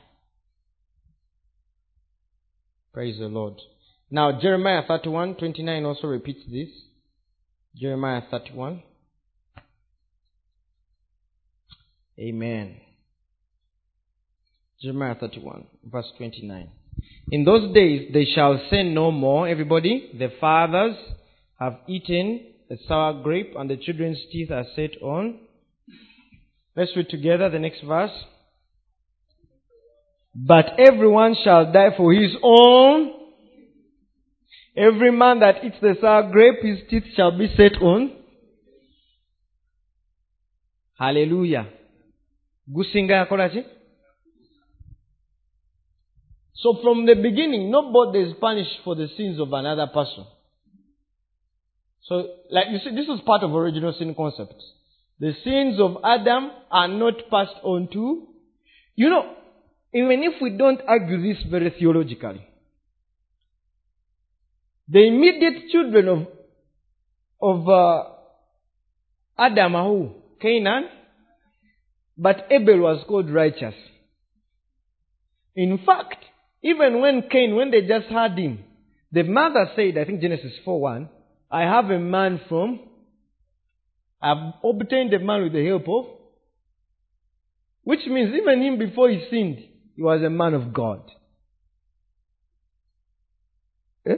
S1: Praise the Lord. Now, Jeremiah thirty-one twenty-nine also repeats this. Jeremiah thirty-one. Amen. Jeremiah thirty-one, verse twenty-nine. In those days they shall say no more, everybody, the fathers have eaten the sour grape and the children's teeth are set on. Let's read together the next verse. But everyone shall die for his own. Every man that eats the sour grape, his teeth shall be set on. Hallelujah. Gusinga yakolachi. So from the beginning, nobody is punished for the sins of another person. So, like you see, this is part of original sin concept. The sins of Adam are not passed on to, you know, even if we don't argue this very theologically, the immediate children of of uh, Adam are who? Canaan. But Abel was called righteous. In fact, even when Cain, when they just had him, the mother said, I think Genesis four one, I have a man from, I've obtained a man with the help of, which means even him before he sinned, he was a man of God. Eh?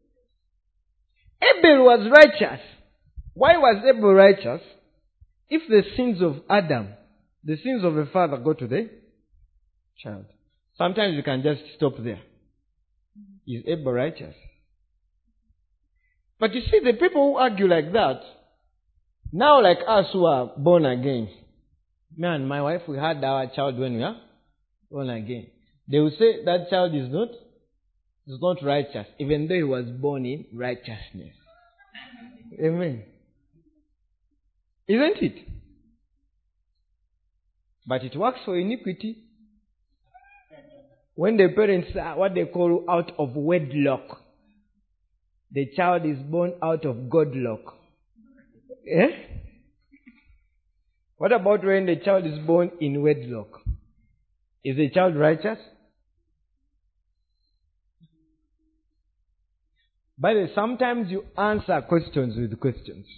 S1: Abel was righteous. Why was Abel righteous? If the sins of Adam, the sins of the father go to the child. Sometimes you can just stop there. Is Abel righteous? But you see, the people who argue like that, now like us who are born again, me and my wife, we had our child when we are born again. They will say that child is not, is not righteous, even though he was born in righteousness. Amen. Isn't it? But it works for iniquity. When the parents are what they call out of wedlock, the child is born out of godlock. Eh? What about when the child is born in wedlock? Is the child righteous? By the way, sometimes you answer questions with questions.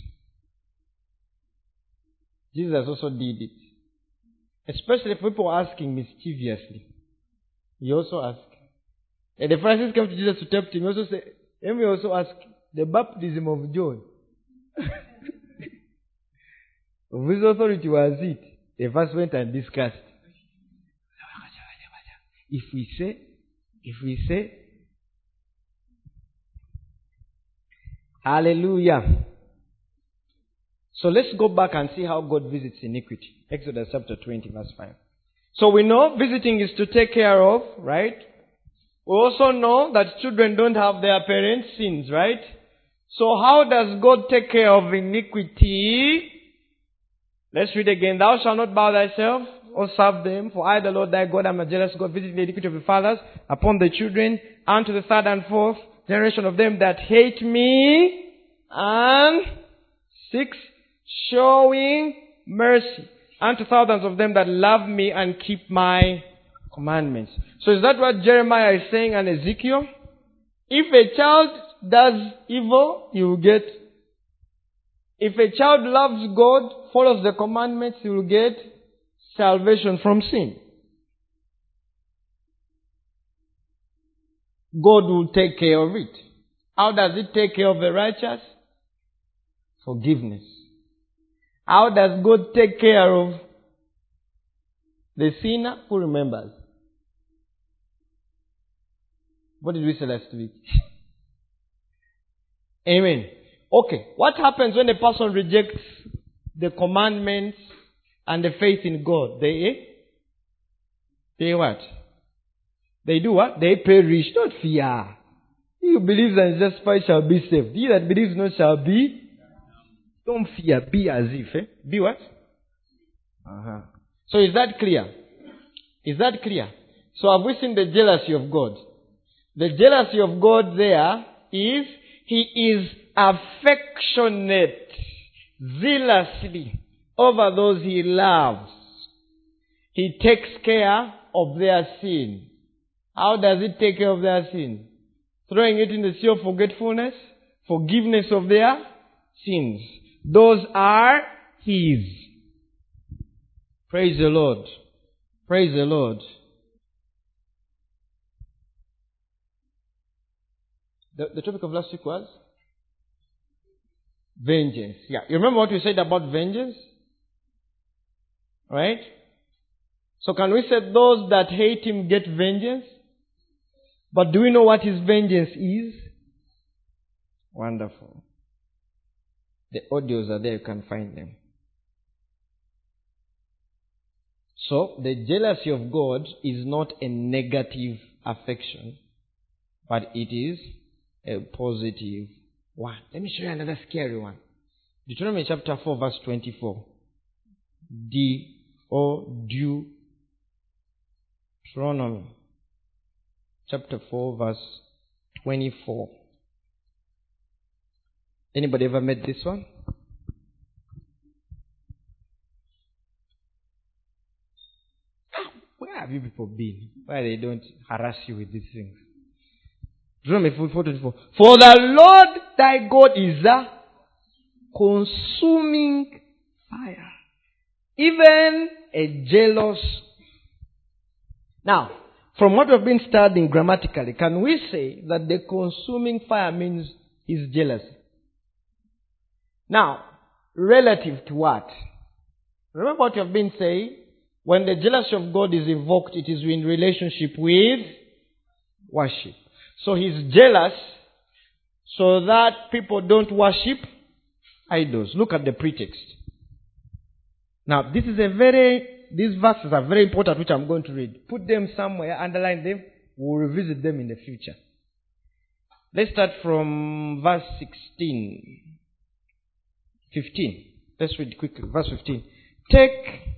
S1: Jesus also did it. Especially if people are asking mischievously. He also asked. And the Pharisees came to Jesus to tempt him. He also said, let me also ask, the baptism of John, of whose authority was it? They first went and discussed. If we say, if we say, hallelujah. So let's go back and see how God visits iniquity. Exodus chapter twenty, verse five. So we know visiting is to take care of, right? We also know that children don't have their parents' sins, right? So how does God take care of iniquity? Let's read again. Thou shalt not bow thyself or serve them, for I, the Lord thy God, am a jealous God, visiting the iniquity of the fathers upon the children, and to the third and fourth generation of them that hate me, and six, showing mercy unto thousands of them that love me and keep my commandments. So is that what Jeremiah is saying and Ezekiel? If a child does evil, he will get. If a child loves God, follows the commandments, he will get salvation from sin. God will take care of it. How does it take care of the righteous? Forgiveness. How does God take care of the sinner? Who remembers? What did we say last week? Amen. Okay. What happens when a person rejects the commandments and the faith in God? They, they what? They do what? They perish, not fear. He who believes and is justified shall be saved. He that believes not shall be. Don't fear. Be as if. Eh? Be what? Uh-huh. So is that clear? Is that clear? So have we seen the jealousy of God? The jealousy of God there is He is affectionate, zealously over those He loves. He takes care of their sin. How does He take care of their sin? Throwing it in the sea of forgetfulness, forgiveness of their sins. Those are His. Praise the Lord. Praise the Lord. The, the topic of last week was vengeance. Yeah. You remember what we said about vengeance? Right? So can we say those that hate Him get vengeance? But do we know what His vengeance is? Wonderful. The audios are there, you can find them. So, the jealousy of God is not a negative affection, but it is a positive one. Let me show you another scary one. Deuteronomy chapter four, verse twenty-four. D O Deuteronomy chapter four, verse twenty-four. Anybody ever met this one? Where have you people been? Why they don't harass you with these things? Deuteronomy four twenty-four. For the Lord thy God is a consuming fire, even a jealous. Now, from what we've been studying grammatically, can we say that the consuming fire means His jealousy? Now, relative to what? Remember what you've been saying? When the jealousy of God is invoked, it is in relationship with worship. So He's jealous so that people don't worship idols. Look at the pretext. Now, this is a very, these verses are very important, which I'm going to read. Put them somewhere, underline them. We'll revisit them in the future. Let's start from verse sixteen. fifteen. Let's read quickly. Verse fifteen. Take,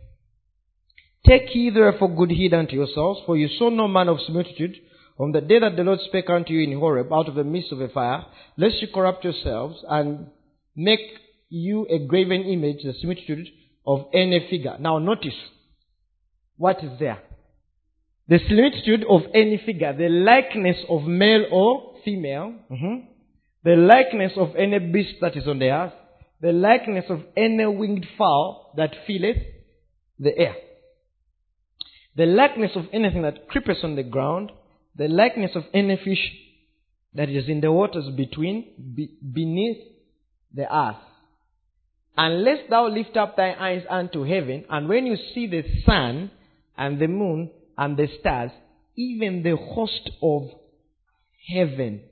S1: take ye therefore good heed unto yourselves, for you saw no man of similitude on the day that the Lord spake unto you in Horeb out of the midst of a fire, lest you corrupt yourselves and make you a graven image, the similitude of any figure. Now notice what is there. The similitude of any figure, the likeness of male or female, mm-hmm. the likeness of any beast that is on the earth, the likeness of any winged fowl that filleth the air, the likeness of anything that creepeth on the ground, the likeness of any fish that is in the waters between, be, beneath the earth. Unless thou lift up thy eyes unto heaven, and when you see the sun and the moon and the stars, even the host of heaven,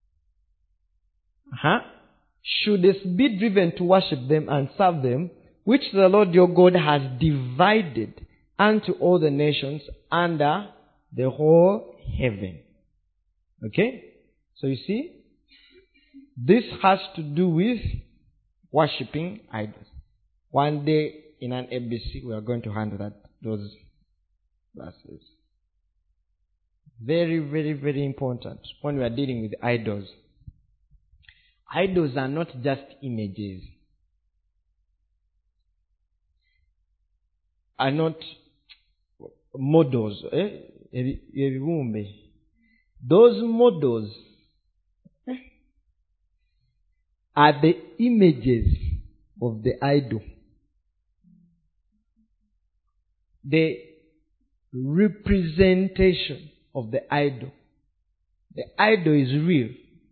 S1: uh-huh, shouldest be driven to worship them and serve them, which the Lord your God has divided unto all the nations under the whole heaven. Okay? So you see, this has to do with worshipping idols. One day in an A B C we are going to handle that, those verses. Very, very, very important when we are dealing with idols. Idols are not just images. Are not models. Eh? Those models eh, are the images of the idol. The representation of the idol. The idol is real.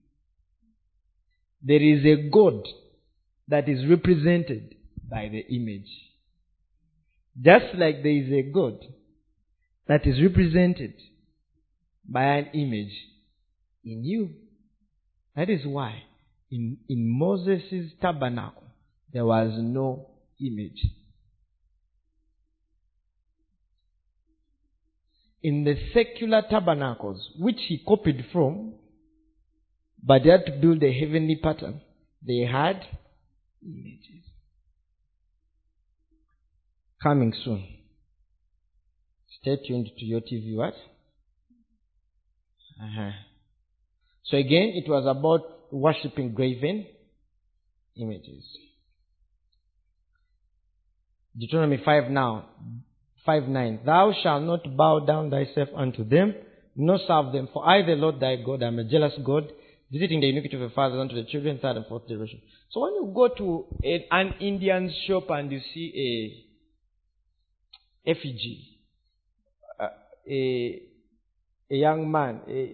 S1: There is a God that is represented by the image. Just like there is a God that is represented by an image in you. That is why in, in Moses' tabernacle there was no image. In the secular tabernacles, which he copied from, But they had to build a heavenly pattern. They had images. Coming soon. Stay tuned to your T V, what? Uh-huh. So again, it was about worshipping graven images. Deuteronomy five now, five nine. Thou shalt not bow down thyself unto them, nor serve them. For I, the Lord thy God, am a jealous God, visiting the iniquity of the fathers unto the children, third and fourth generation. So when you go to a, an Indian shop and you see a effigy, uh, a a young man, a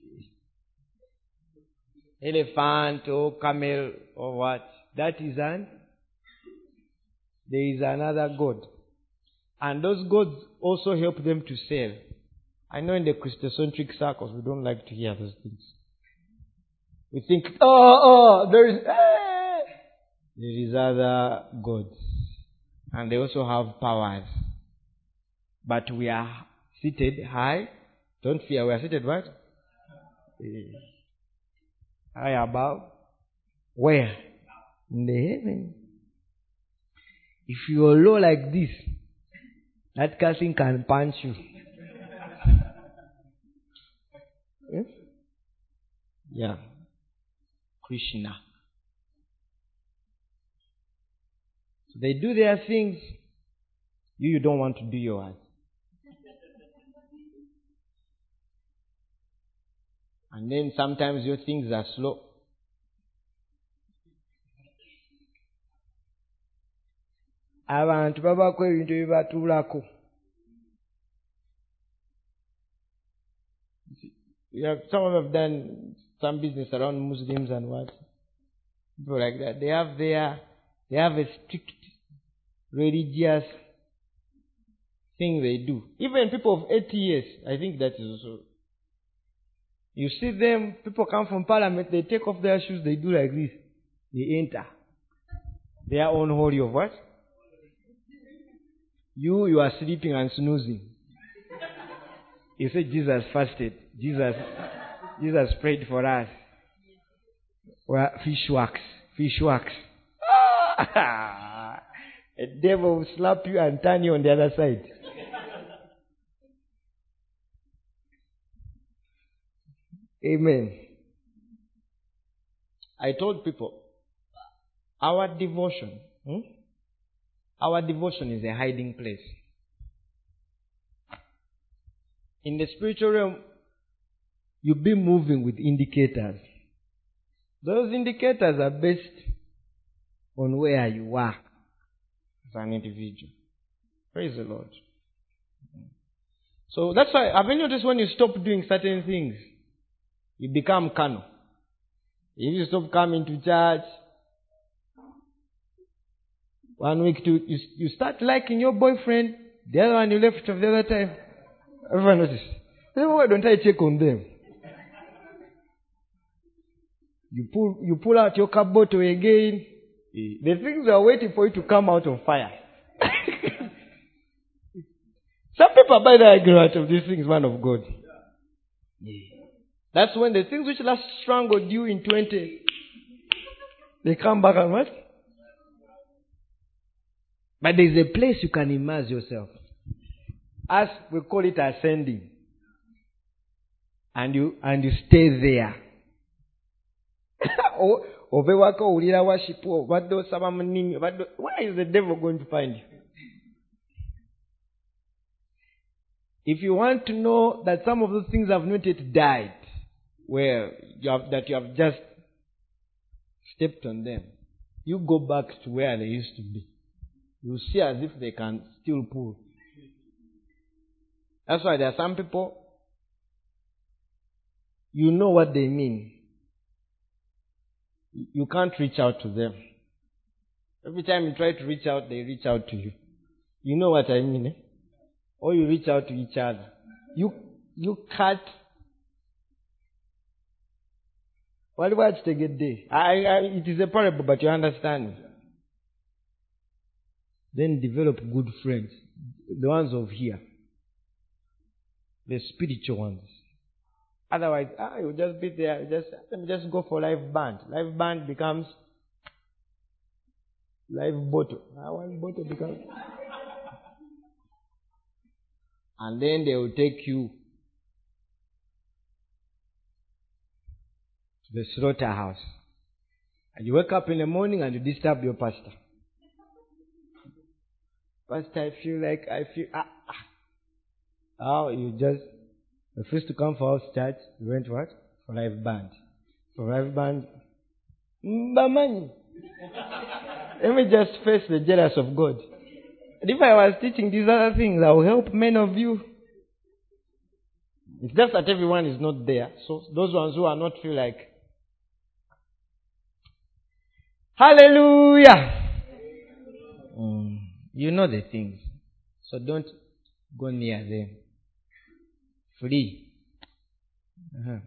S1: elephant or camel or what, that is an there is another god. And those gods also help them to sell. I know in the Christocentric circles we don't like to hear those things. We think, oh, oh, there is, eh. there is other gods. And they also have powers. But we are seated high. Don't fear, we are seated what? High above. Where? In the heaven. If you are low like this, that person can punch you. eh? Yeah. Krishna. So they do their things. You, you don't want to do yours. And then sometimes your things are slow. Abantu babako ebintu ebibatuulako. Yeah, some of them have done some business around Muslims and what. People like that. They have their, they have a strict religious thing they do. Even people of eighty years, I think that is also. You see them, people come from parliament, they take off their shoes, they do like this. They enter. Their own holy of what? You, you are sleeping and snoozing. You say Jesus fasted. Jesus, Jesus prayed for us. Well, fish wax. Fish wax. A devil will slap you and turn you on the other side. Amen. I told people, our devotion, hmm? our devotion is a hiding place. In the spiritual realm, you'll be moving with indicators. Those indicators are based on where you are as an individual. Praise the Lord. So that's why, have you noticed when you stop doing certain things, you become carnal. If you stop coming to church, one week to you, you start liking your boyfriend, the other one you left of the other time. Everyone notice. Why don't I check on them? You pull you pull out your cup bottle again. The things are waiting for you to come out on fire. Some people are by the ignorant of these things, man of God. Yeah. That's when the things which last strangled you in twenty, they come back and what? But there's a place you can immerse yourself. As we call it ascending. And you and you stay there. Where is the devil going to find you? If you want to know that some of those things have not yet died, well, you have, that you have just stepped on them, you go back to where they used to be. You see as if they can still pull. That's why there are some people, you know what they mean. You can't reach out to them. Every time you try to reach out, they reach out to you. You know what I mean, eh? Or you reach out to each other. You you cut. What watch they get there? I, I, it is a parable, but you understand. Then develop good friends. The ones of here. The spiritual ones. Otherwise, ah, you just be there, just let me just go for live band. Live band becomes live bottle. Ah, one bottle becomes, and then they will take you to the slaughterhouse. And you wake up in the morning and you disturb your pastor. Pastor, I feel like I feel ah ah. Oh, you just refused to come for house church. You went what? For live band. For live band. Mbamani. Let me just face the jealous of God. And if I was teaching these other things, I will help many of you. It's just that everyone is not there. So those ones who are not feel like, hallelujah. Mm, you know the things. So don't go near them. Flee. Uh-huh.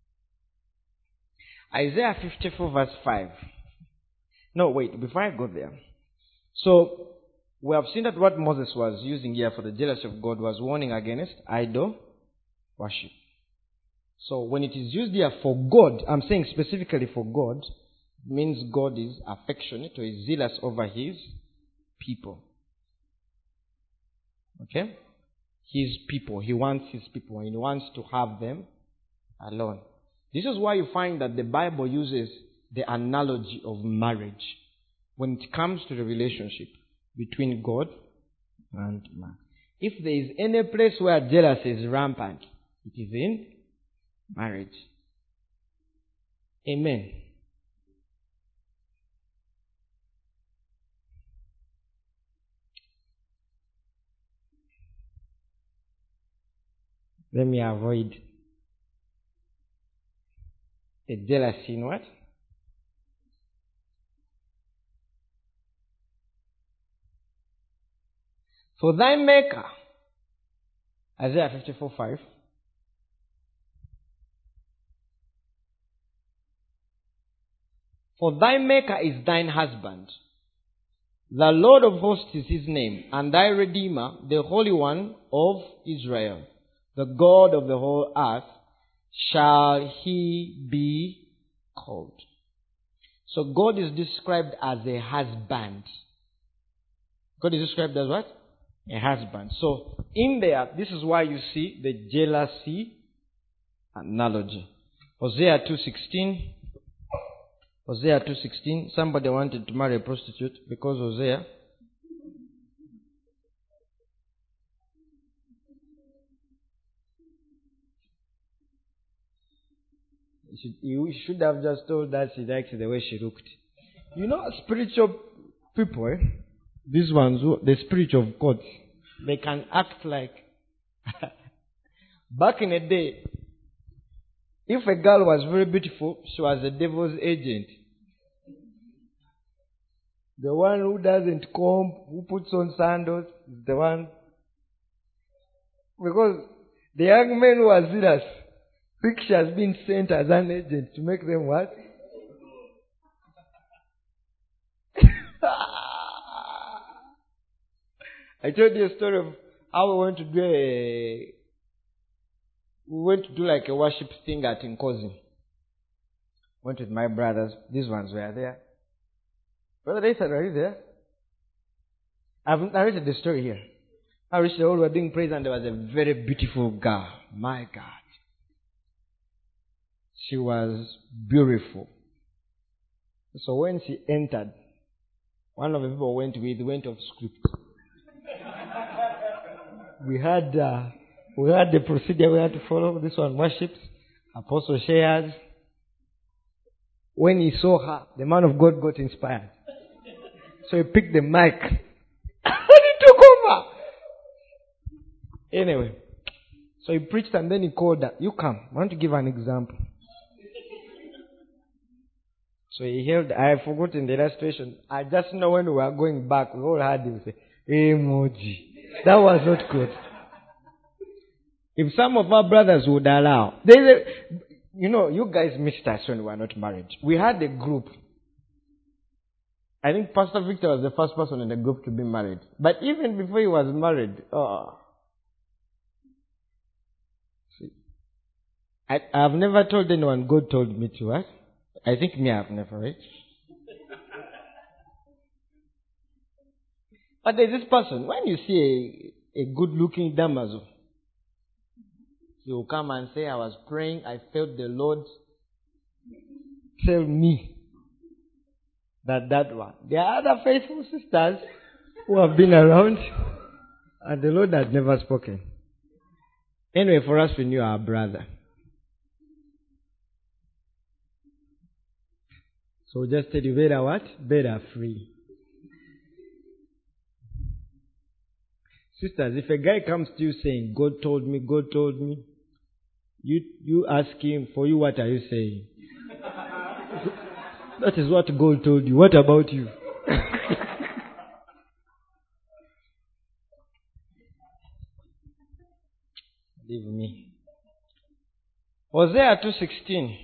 S1: Isaiah fifty-four verse five. No, wait, before I go there. So, we have seen that what Moses was using here for the jealousy of God was warning against idol worship. So, when it is used here for God, I'm saying specifically for God, means God is affectionate or is zealous over his people. Okay? His people. He wants his people and he wants to have them alone. This is why you find that the Bible uses the analogy of marriage when it comes to the relationship between God and man. If there is any place where jealousy is rampant, it is in marriage. Amen. Let me avoid the jealousy in what? For thy maker, Isaiah fifty-four five. For thy maker is thine husband. The Lord of hosts is his name, and thy Redeemer, the Holy One of Israel, the God of the whole earth, shall he be called. So God is described as a husband. God is described as what? A husband. So in there, this is why you see the jealousy analogy. Hosea two sixteen. Hosea two sixteen. Somebody wanted to marry a prostitute because Hosea you should have just told that she likes the way she looked. You know, spiritual people, eh? These ones, who, the spirit of God, they can act like back in the day, if a girl was very beautiful, she was the devil's agent. The one who doesn't comb, who puts on sandals, is the one. Because the young men who are zealous think she has been sent as an agent to make them what? I told you a story of how we went to do a we went to do like a worship thing at Nkozi. Went with my brothers. These ones were there. Brother Nathan, are you there? I've narrated the story here. I reached the hall, we were doing praise, and there was a very beautiful girl. My God. She was beautiful. So when she entered, one of the people went with went off script. we had uh, we had the procedure we had to follow. This one worships, apostle shares. When he saw her, the man of God got inspired. So he picked the mic and he took over. Anyway, so he preached and then he called her. You come. I want to give an example. So he held, I have forgotten the illustration. I just know when we were going back, we all heard him say, emoji. That was not good. If some of our brothers would allow, there's a, you know, you guys missed us when we were not married. We had a group. I think Pastor Victor was the first person in the group to be married. But even before he was married, oh. See. I, I've never told anyone God told me to, what? I think me I've never, right? But there's this person, when you see a, a good-looking damazo, he will come and say, I was praying, I felt the Lord tell me that that one. There are other faithful sisters who have been around, and the Lord has never spoken. Anyway, for us, we knew our brother. So just tell you, better what? Better free. Sisters, if a guy comes to you saying, God told me, God told me, you you ask him, for you, what are you saying? That is what God told you. What about you? Leave me. Hosea two sixteen.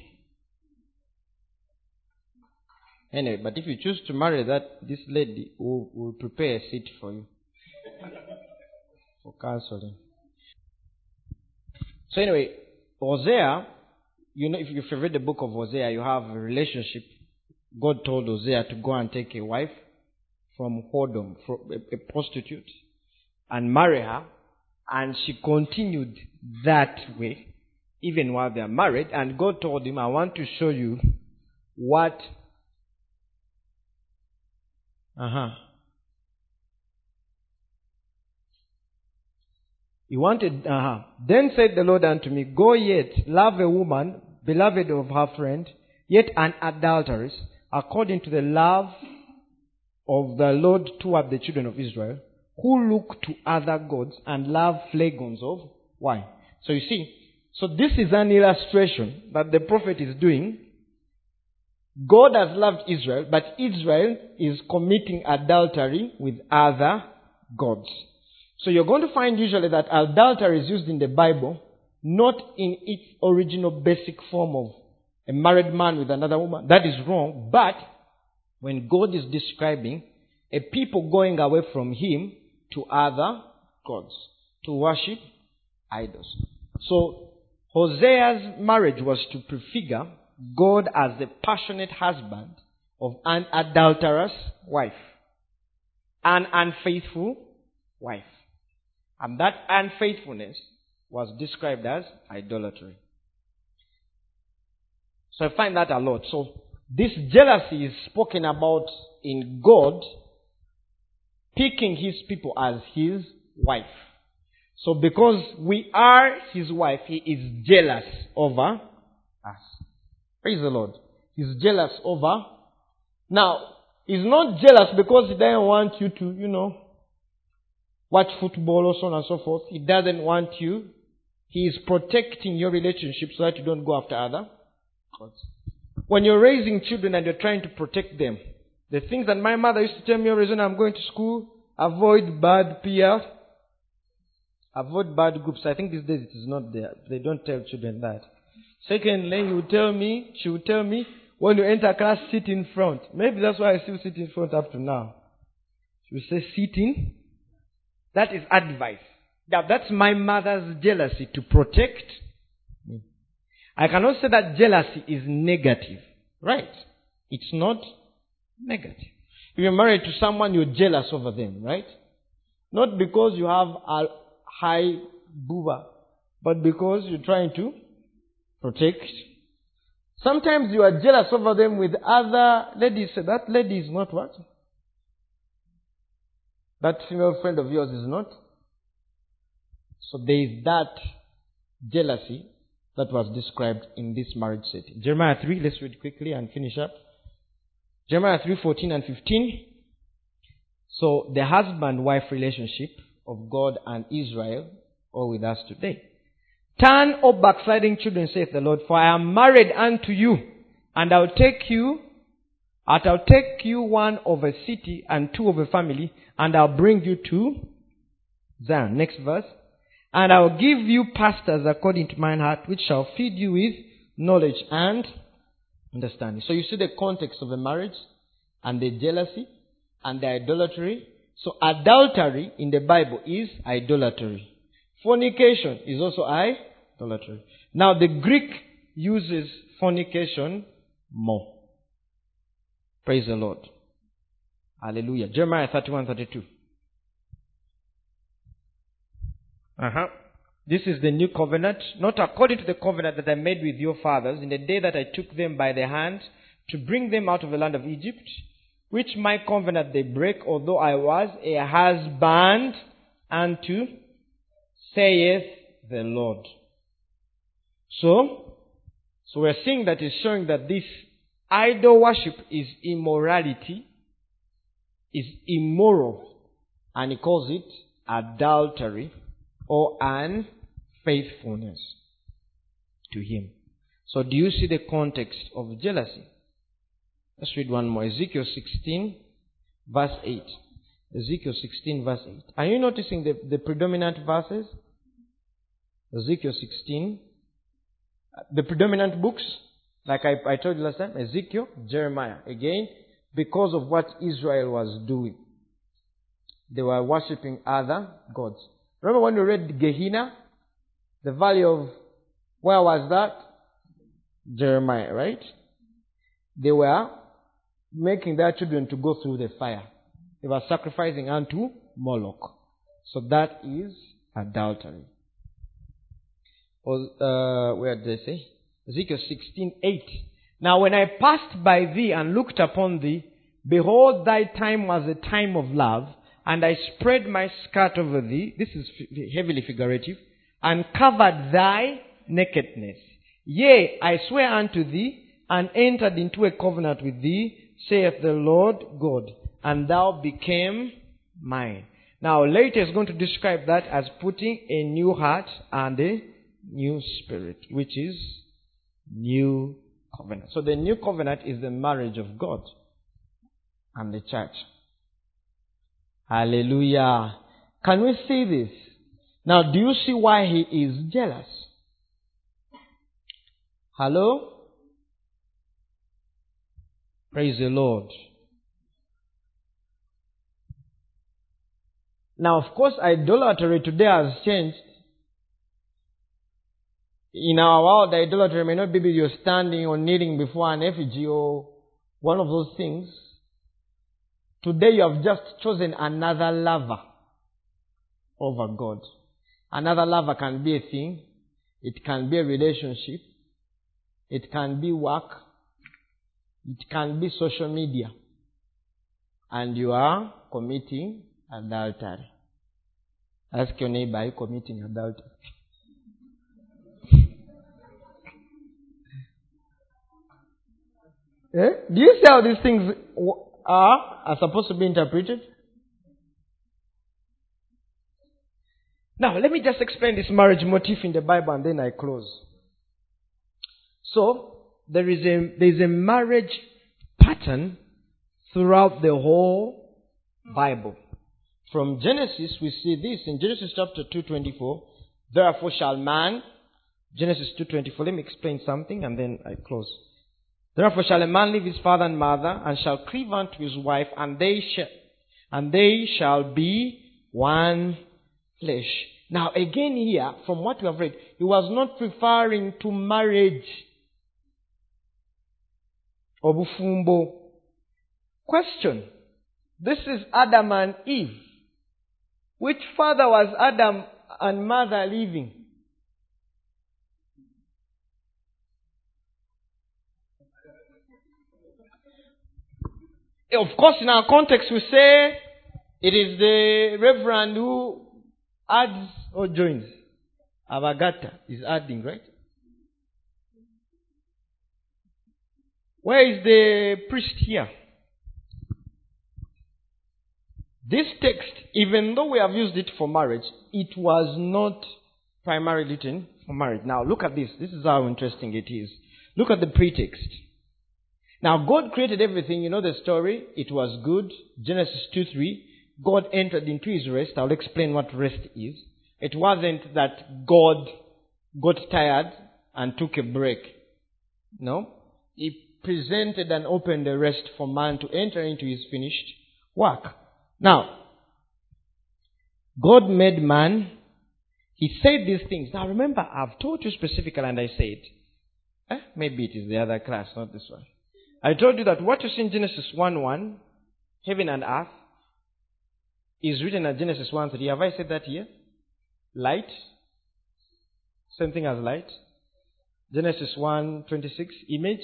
S1: Anyway, but if you choose to marry that, this lady will, will prepare a seat for you for counseling. So anyway, Hosea, you know, if you read the book of Hosea, you have a relationship. God told Hosea to go and take a wife from whoredom, from a, a prostitute, and marry her. And she continued that way, even while they are married. And God told him, I want to show you what... Uh-huh. He wanted... Uh-huh. Then said the Lord unto me, go yet, love a woman, beloved of her friend, yet an adulteress, according to the love of the Lord toward the children of Israel, who look to other gods and love flagons of wine. So you see, so this is an illustration that the prophet is doing. God has loved Israel, but Israel is committing adultery with other gods. So you're going to find usually that adultery is used in the Bible, not in its original basic form of a married man with another woman. That is wrong. But when God is describing a people going away from Him to other gods, to worship idols. So Hosea's marriage was to prefigure God as the passionate husband of an adulterous wife, an unfaithful wife. And that unfaithfulness was described as idolatry. So I find that a lot. So this jealousy is spoken about in God picking His people as His wife. So because we are His wife, He is jealous over us. Praise the Lord. He's jealous over. Now, He's not jealous because He doesn't want you to, you know, watch football or so on and so forth. He doesn't want you. He is protecting your relationship so that you don't go after other gods. When you're raising children and you're trying to protect them, the things that my mother used to tell me every reason I'm going to school, avoid bad peers, avoid bad groups. I think these days it is not there. They don't tell children that. Secondly, he would tell me, she would tell me, when you enter class, sit in front. Maybe that's why I still sit in front up to now. She would say, sitting. That is advice. Now, that's my mother's jealousy to protect me. I cannot say that jealousy is negative. Right? It's not negative. If you're married to someone, you're jealous over them, right? Not because you have a high booba, but because you're trying to protect. Sometimes you are jealous over them with other ladies. So that lady is not what? That female friend of yours is not. So there is that jealousy that was described in this marriage setting. Jeremiah three, let's read quickly and finish up. Jeremiah three, fourteen and fifteen. So the husband-wife relationship of God and Israel are with us today. Turn, O backsliding children, saith the Lord, for I am married unto you, and I'll take you, and I'll take you one of a city and two of a family, and I'll bring you to Zion. Next verse. And I'll give you pastors according to mine heart, which shall feed you with knowledge and understanding. So you see the context of the marriage, and the jealousy, and the idolatry. So adultery in the Bible is idolatry. Fornication is also idolatry. Idolatry. Now the Greek uses fornication more. Praise the Lord. Hallelujah. Jeremiah thirty-one thirty-two. Uh-huh. This is the new covenant, not according to the covenant that I made with your fathers in the day that I took them by the hand to bring them out of the land of Egypt, which my covenant they break, although I was a husband unto, saith the Lord. So, so we're seeing that it's showing that this idol worship is immorality, is immoral, and he calls it adultery or unfaithfulness to him. So do you see the context of jealousy? Let's read one more. Ezekiel sixteen, verse eight. Ezekiel sixteen, verse eight. Are you noticing the, the predominant verses? Ezekiel sixteen. The predominant books, like I, I told you last time, Ezekiel, Jeremiah. Again, because of what Israel was doing. They were worshipping other gods. Remember when we read Gehenna? The valley of, where was that? Jeremiah, right? They were making their children to go through the fire. They were sacrificing unto Moloch. So that is adultery. Or, uh, where did they say? Ezekiel sixteen eight. Now when I passed by thee and looked upon thee, behold, thy time was a time of love, and I spread my skirt over thee. This is heavily figurative. And covered thy nakedness. Yea, I swear unto thee, and entered into a covenant with thee, saith the Lord God, and thou became mine. Now later is going to describe that as putting a new heart and a new spirit, which is new covenant. So the new covenant is the marriage of God and the church. Hallelujah. Can we see this? Now, do you see why he is jealous? Hello? Praise the Lord. Now, of course, idolatry today has changed. In our world, idolatry may not be you're standing or kneeling before an effigy or one of those things. Today you have just chosen another lover over God. Another lover can be a thing. It can be a relationship. It can be work. It can be social media. And you are committing adultery. Ask your neighbor, are you committing adultery? Eh? Do you see how these things are, are supposed to be interpreted? Now, let me just explain this marriage motif in the Bible and then I close. So, there is a, there is a marriage pattern throughout the whole Bible. From Genesis, we see this in Genesis chapter two twenty-four. Therefore shall man, Genesis two twenty-four, let me explain something and then I close. Therefore shall a man leave his father and mother, and shall cleave unto his wife, and they shall, and they shall be one flesh. Now again here, from what we have read, he was not referring to marriage. Obufumbo. Question. This is Adam and Eve. Which father was Adam and mother leaving? Of course, in our context, we say it is the reverend who adds or joins. Abagata is adding, right? Where is the priest here? This text, even though we have used it for marriage, it was not primarily written for marriage. Now, look at this. This is how interesting it is. Look at the pretext. Now, God created everything. You know the story. It was good. Genesis two three. God entered into his rest. I'll explain what rest is. It wasn't that God got tired and took a break. No. He presented and opened the rest for man to enter into his finished work. Now, God made man. He said these things. Now remember, I've told you specifically and I said, eh, maybe it is the other class, not this one. I told you that what you see in Genesis one one, heaven and earth, is written at Genesis one three. Have I said that here? Light. Same thing as light. Genesis one twenty-six, image.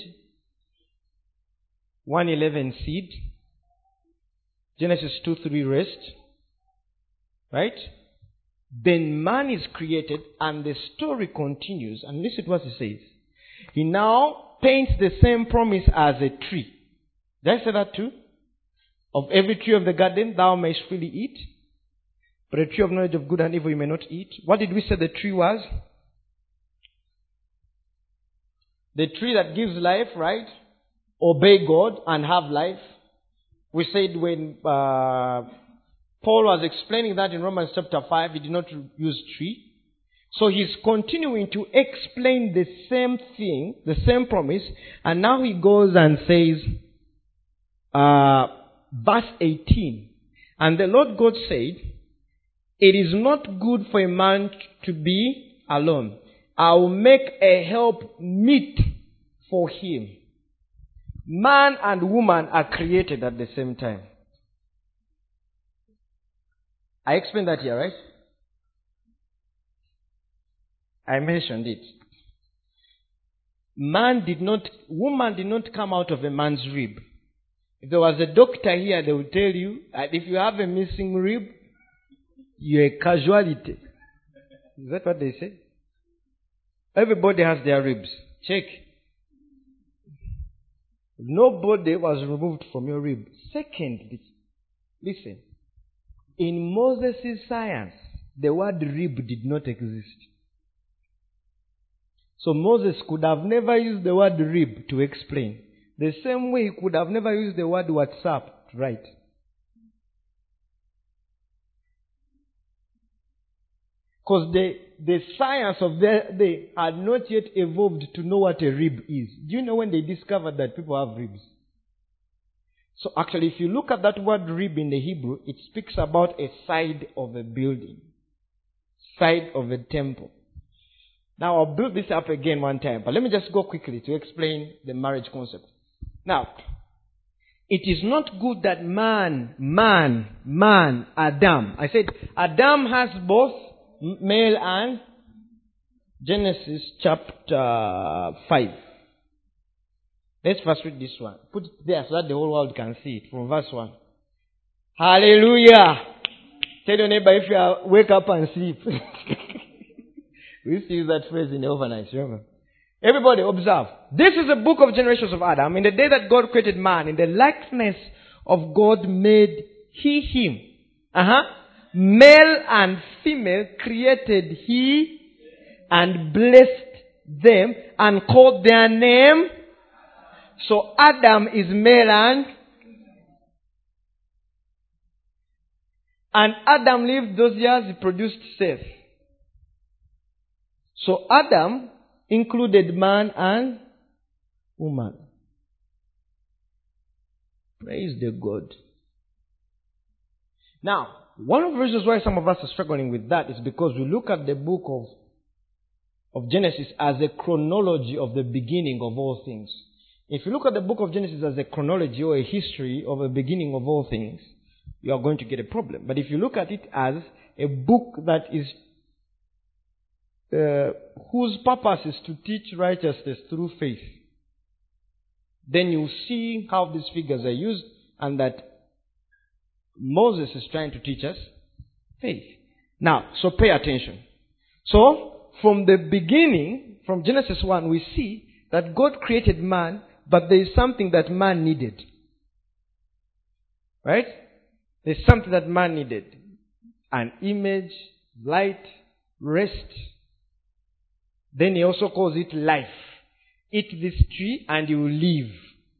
S1: one eleven, seed. Genesis two three, rest. Right? Then man is created and the story continues. And listen to what he says. He now paints the same promise as a tree. Did I say that too? Of every tree of the garden thou mayst freely eat, but a tree of knowledge of good and evil you may not eat. What did we say the tree was? The tree that gives life, right? Obey God and have life. We said when uh, Paul was explaining that in Romans chapter five, he did not use tree. So he's continuing to explain the same thing, the same promise, and now he goes and says, uh, verse eighteen, and the Lord God said, it is not good for a man to be alone. I will make a help meet for him. Man and woman are created at the same time. I explained that here, right? I mentioned it. Man did not, woman did not come out of a man's rib. If there was a doctor here, they would tell you that if you have a missing rib, you're a casualty. Is that what they say? Everybody has their ribs. Check. Nobody was removed from your rib. Secondly, listen. In Moses' science, the word rib did not exist. So Moses could have never used the word rib to explain. The same way he could have never used the word WhatsApp to write. Because the, the science of the they had not yet evolved to know what a rib is. Do you know when they discovered that people have ribs? So actually, if you look at that word rib in the Hebrew, it speaks about a side of a building. Side of a temple. Now, I'll build this up again one time, but let me just go quickly to explain the marriage concept. Now, it is not good that man, man, man, Adam. I said Adam has both male and Genesis chapter five. Let's first read this one. Put it there so that the whole world can see it from verse one. Hallelujah. Tell your neighbor if you are, wake up and sleep. We used to use that phrase in the overnight, remember? Everybody observe. This is a book of generations of Adam. In the day that God created man, in the likeness of God made he him. Uh-huh. Male and female created he and blessed them and called their name. So Adam is male and and Adam lived those years, he produced Seth. So Adam included man and woman. Praise the God. Now, one of the reasons why some of us are struggling with that is because we look at the book of, of Genesis as a chronology of the beginning of all things. If you look at the book of Genesis as a chronology or a history of the beginning of all things, you are going to get a problem. But if you look at it as a book that is Uh, whose purpose is to teach righteousness through faith, then you see how these figures are used and that Moses is trying to teach us faith. Now, so pay attention. So, from the beginning, from Genesis one, we see that God created man, but there is something that man needed. Right? There's something that man needed. An image, light, rest. Then he also calls it life. Eat this tree and you will live.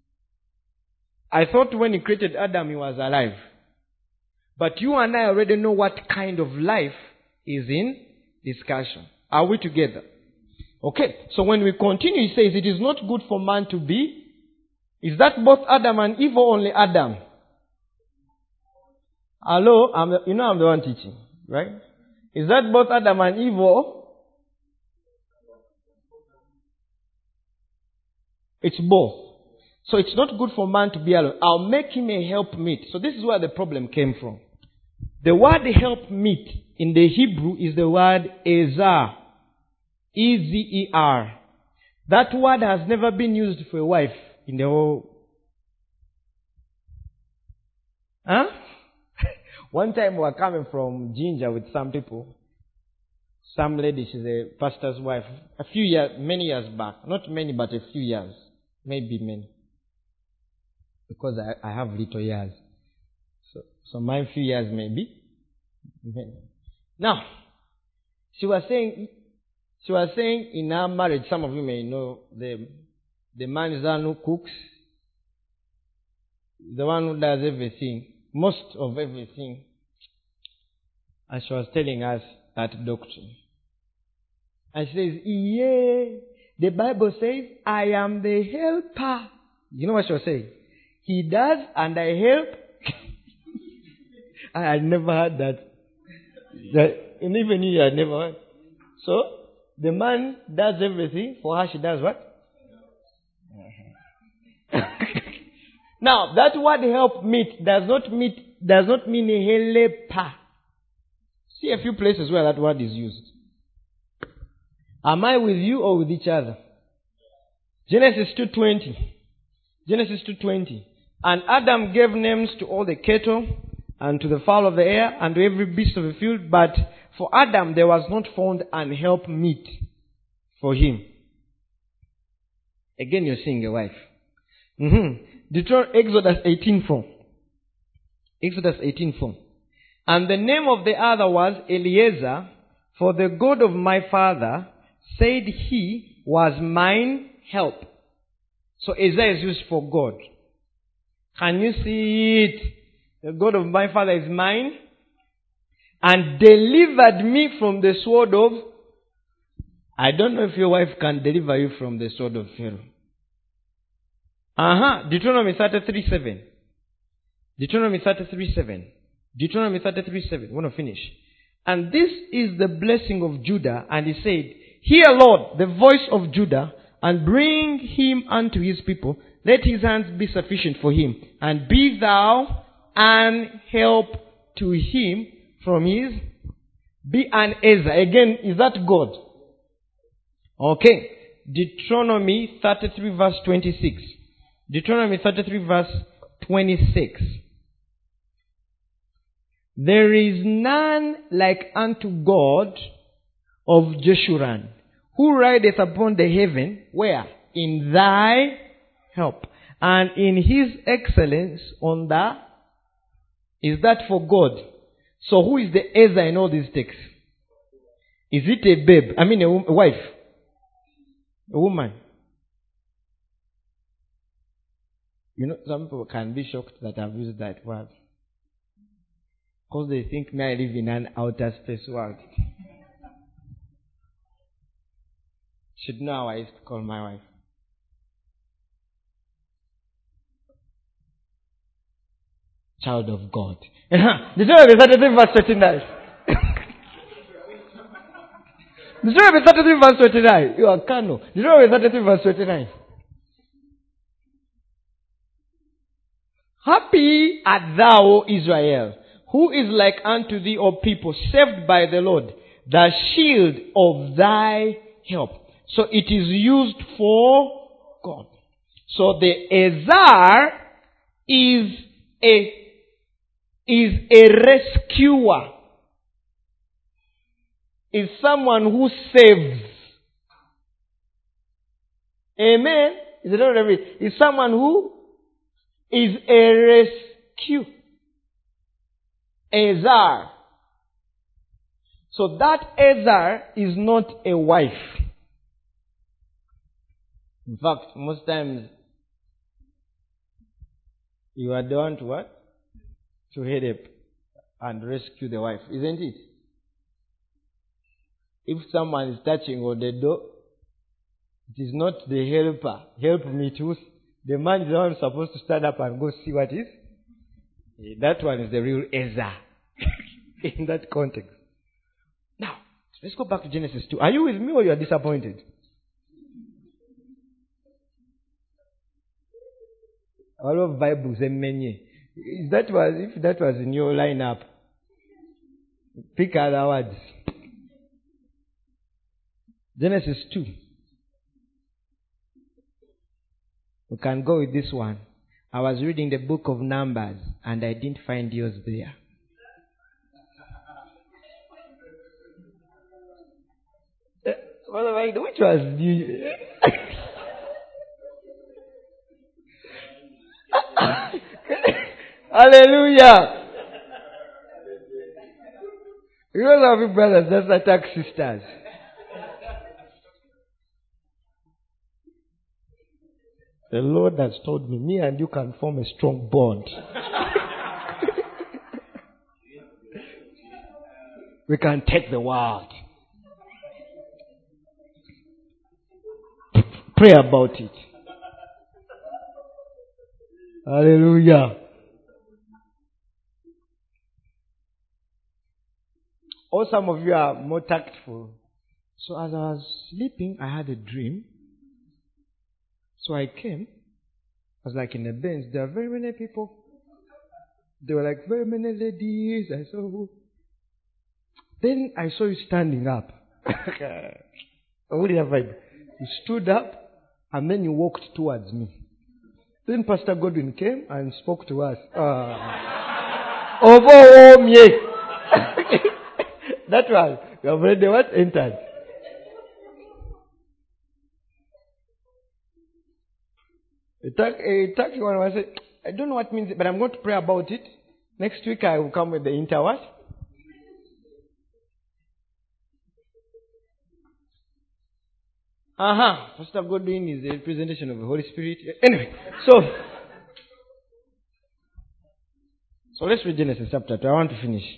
S1: I thought when he created Adam, he was alive. But you and I already know what kind of life is in discussion. Are we together? Okay. So when we continue, he says it is not good for man to be. Is that both Adam and Eve or only Adam? Hello? I'm the, you know I'm the one teaching, right? Is that both Adam and Eve? Or? It's both. So it's not good for man to be alone. I'll make him a helpmeet. So this is where the problem came from. The word helpmeet in the Hebrew is the word ezer. E Z E R. That word has never been used for a wife in the whole... Huh? One time we were coming from Ginger with some people. Some lady, she's a pastor's wife. A few years, many years back. Not many, but a few years. Maybe many. Because I, I have little years. So, so my few years maybe. Now, she was saying, she was saying in her marriage, some of you may know, the, the man is the one who cooks, the one who does everything, most of everything. And she was telling us that doctrine. And she says, yeah, the Bible says, I am the helper. You know what she was saying? He does and I help. I had never heard that. that. And even you had never heard. So, the man does everything. For her, she does what? Now, that word help meet does not meet, does not mean a helper. See a few places where that word is used. Am I with you or with each other? Genesis two twenty. Genesis two twenty. And Adam gave names to all the cattle, and to the fowl of the air, and to every beast of the field, but for Adam there was not found an helpmeet for him. Again, you're seeing a wife. Mm-hmm. Deuteron- Exodus eighteen four. Exodus eighteen four. And the name of the other was Eliezer, for the God of my father said he was mine help. So Ezer is used for God. Can you see it? The God of my father is mine, and delivered me from the sword of... I don't know if your wife can deliver you from the sword of Pharaoh. Uh-huh. Deuteronomy thirty-three seven. Deuteronomy thirty-three seven. Deuteronomy thirty-three seven. I want to finish. And this is the blessing of Judah. And he said, Hear, Lord, the voice of Judah, and bring him unto his people. Let his hands be sufficient for him. And be thou an help to him from his... Be an Ezer. Again, is that God? Okay. Deuteronomy thirty-three verse twenty-six. Deuteronomy thirty-three verse twenty-six. There is none like unto God of Jeshurun, who rideth upon the heaven, where? In thy help. And in his excellence on the... Is that for God? So who is the Ezer in all these texts? Is it a babe? I mean a, a wife? A woman? You know, some people can be shocked that I've used that word. Because they think me I live in an outer space world. Should know how I used to call my wife. Child of God. Deuteronomy thirty-three verse twenty-nine. Deuteronomy thirty-three verse twenty-nine. You are carnal. Deuteronomy thirty-three verse twenty-nine. Happy art thou, O Israel, who is like unto thee, O people, saved by the Lord, the shield of thy help. So it is used for God. So the Ezer is a is a rescuer. Is someone who saves. Amen. Is it not every? Is someone who is a rescue. Ezer. So that Ezer is not a wife. In fact, most times you are the one to what? To head up and rescue the wife, isn't it? If someone is touching on the door, it is not the helper. Help me too. The man is the one supposed to stand up and go see what is. That one is the real Ezer in that context. Let's go back to Genesis two. Are you with me or you are disappointed? All of Bibles and many. If that was if that was in your lineup, pick other words. Genesis two. We can go with this one. I was reading the book of Numbers and I didn't find yours there. Which was you? Hallelujah. You don't love your brothers, just attack sisters. The Lord has told me, me and you can form a strong bond. We can take the world. Pray about it. Hallelujah. Or some of you are more tactful. So as I was sleeping, I had a dream. So I came. I was like in a bench. There are very many people. There were like very many ladies. I saw. Then I saw you standing up. What did I find? You stood up and then you walked towards me. Then Pastor Godwin came and spoke to us. Ah. Over home, yeah. That was, you have already what? Entered. A taxi one was said, I don't know what it means, but I'm going to pray about it. Next week I will come with the inter what? Uh-huh. Pastor Godwin is a representation of the Holy Spirit. Anyway, so so let's read Genesis chapter two. I want to finish.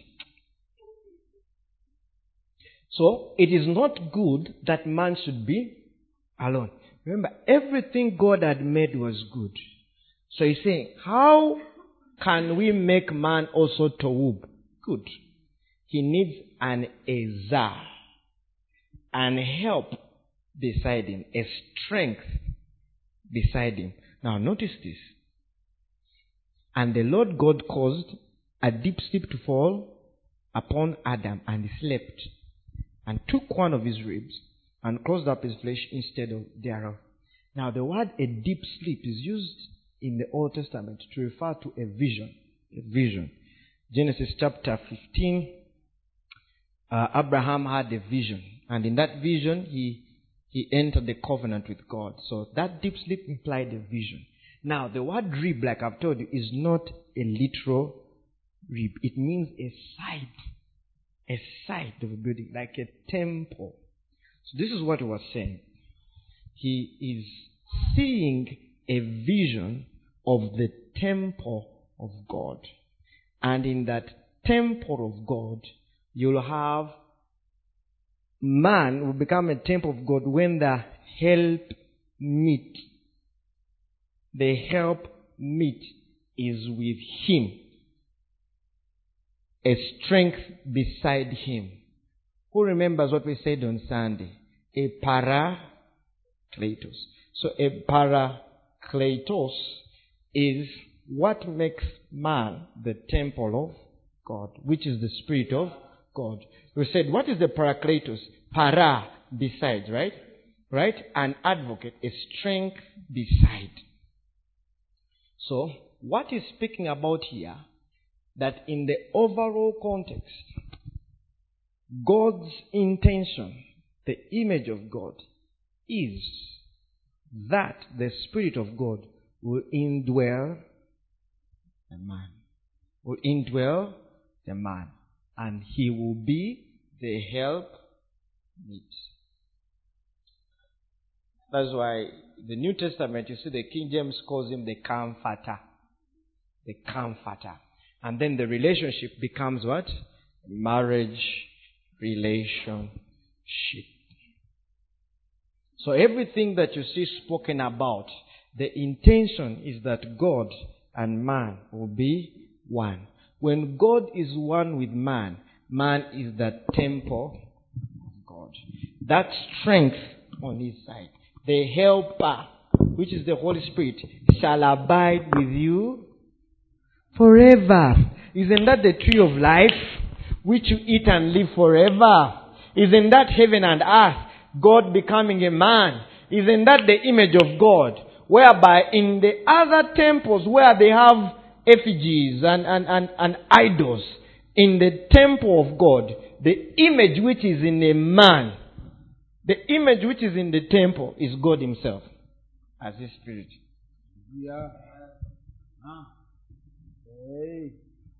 S1: So, it is not good that man should be alone. Remember, everything God had made was good. So he's saying, how can we make man also towub? Good. He needs an Ezah, an help beside him, a strength beside him. Now notice this. And the Lord God caused a deep sleep to fall upon Adam, and he slept, and took one of his ribs, and closed up his flesh instead of thereof. Now the word a deep sleep is used in the Old Testament to refer to a vision. A vision. Genesis chapter fifteen, uh, Abraham had a vision, and in that vision he he entered the covenant with God. So that deep sleep implied a vision. Now the word rib, like I've told you, is not a literal rib. It means a side. A side of a building, like a temple. So this is what he was saying. He is seeing a vision of the temple of God. And in that temple of God, you'll have man will become a temple of God when the help meet. The help meet is with him. A strength beside him. Who remembers what we said on Sunday? A parakletos. So a parakletos is what makes man the temple of God, which is the Spirit of God. We said, what is the parakletos? Para, beside, right? Right? An advocate, a strength beside. So, what he's speaking about here, that in the overall context, God's intention, the image of God, is that the Spirit of God will indwell the man. Will indwell the man. And he will be the help meet. That's why the New Testament, you see the King James calls him the Comforter. The Comforter. And then the relationship becomes what? Marriage relationship. So everything that you see spoken about, the intention is that God and man will be one. When God is one with man, man is the temple of that strength on his side, the helper, which is the Holy Spirit, shall abide with you forever. Isn't that the tree of life, which you eat and live forever? Isn't that heaven and earth, God becoming a man? Isn't that the image of God? Whereby in the other temples where they have effigies and, and, and, and idols, in the temple of God, the image which is in a man, the image which is in the temple is God himself as his spirit.
S2: Yeah. Ah. Hey.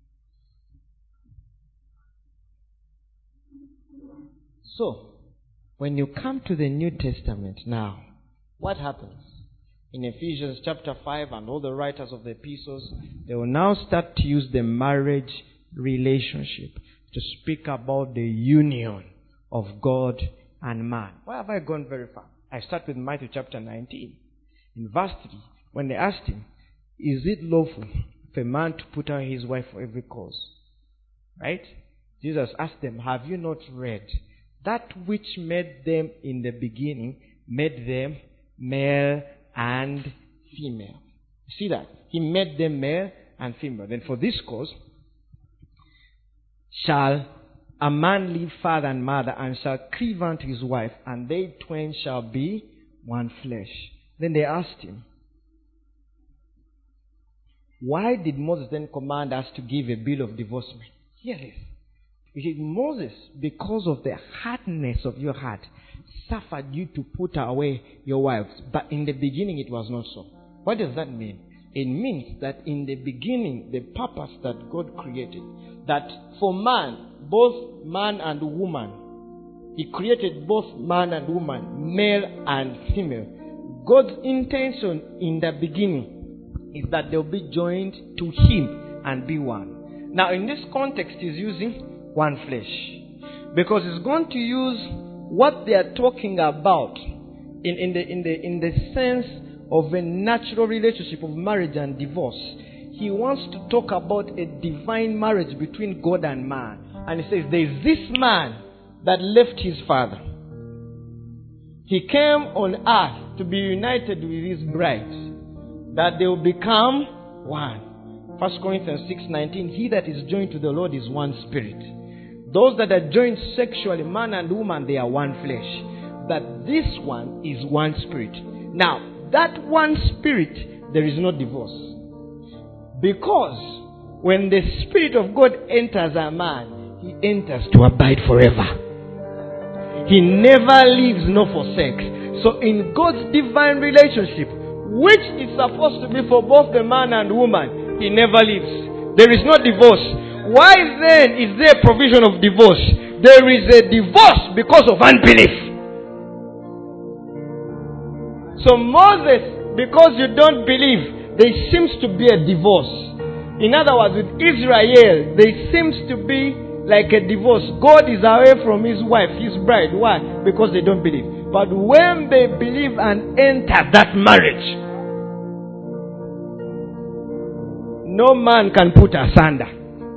S1: So, when you come to the New Testament now, what happens? In Ephesians chapter five and all the writers of the epistles, they will now start to use the marriage relationship to speak about the union of God and man. Why have I gone very far? I start with Matthew chapter nineteen. In verse three, when they asked him, is it lawful for a man to put out his wife for every cause? Right? Jesus asked them, have you not read that which made them in the beginning, made them male and female? See that? He made them male and female. Then for this cause, shall a man leave father and mother and shall cleave unto his wife, and they twain shall be one flesh. Then they asked him, why did Moses then command us to give a bill of divorcement? Hear this. Because Moses, because of the hardness of your heart, suffered you to put away your wives. But in the beginning it was not so. What does that mean? It means that in the beginning, the purpose that God created, that for man, both man and woman, he created both man and woman, male and female. God's intention in the beginning is that they'll be joined to him and be one. Now in this context, he's using one flesh, because he's going to use what they are talking about in, in the in the in the sense of a natural relationship of marriage and divorce. He wants to talk about a divine marriage between God and man. And he says there's this man that left his father. He came on earth to be united with his bride, that they will become one. First Corinthians six nineteen, he that is joined to the Lord is one spirit. Those that are joined sexually, man and woman, they are one flesh. But this one is one spirit. Now, that one spirit, there is no divorce. Because when the Spirit of God enters a man, he enters to abide forever. He never leaves nor forsakes. So in God's divine relationship, which is supposed to be for both the man and woman, he never leaves. There is no divorce. Why then is there a provision of divorce? There is a divorce because of unbelief. So Moses, because you don't believe, there seems to be a divorce. In other words, with Israel, there seems to be like a divorce. God is away from his wife, his bride. Why? Because they don't believe. But when they believe and enter that marriage, no man can put asunder.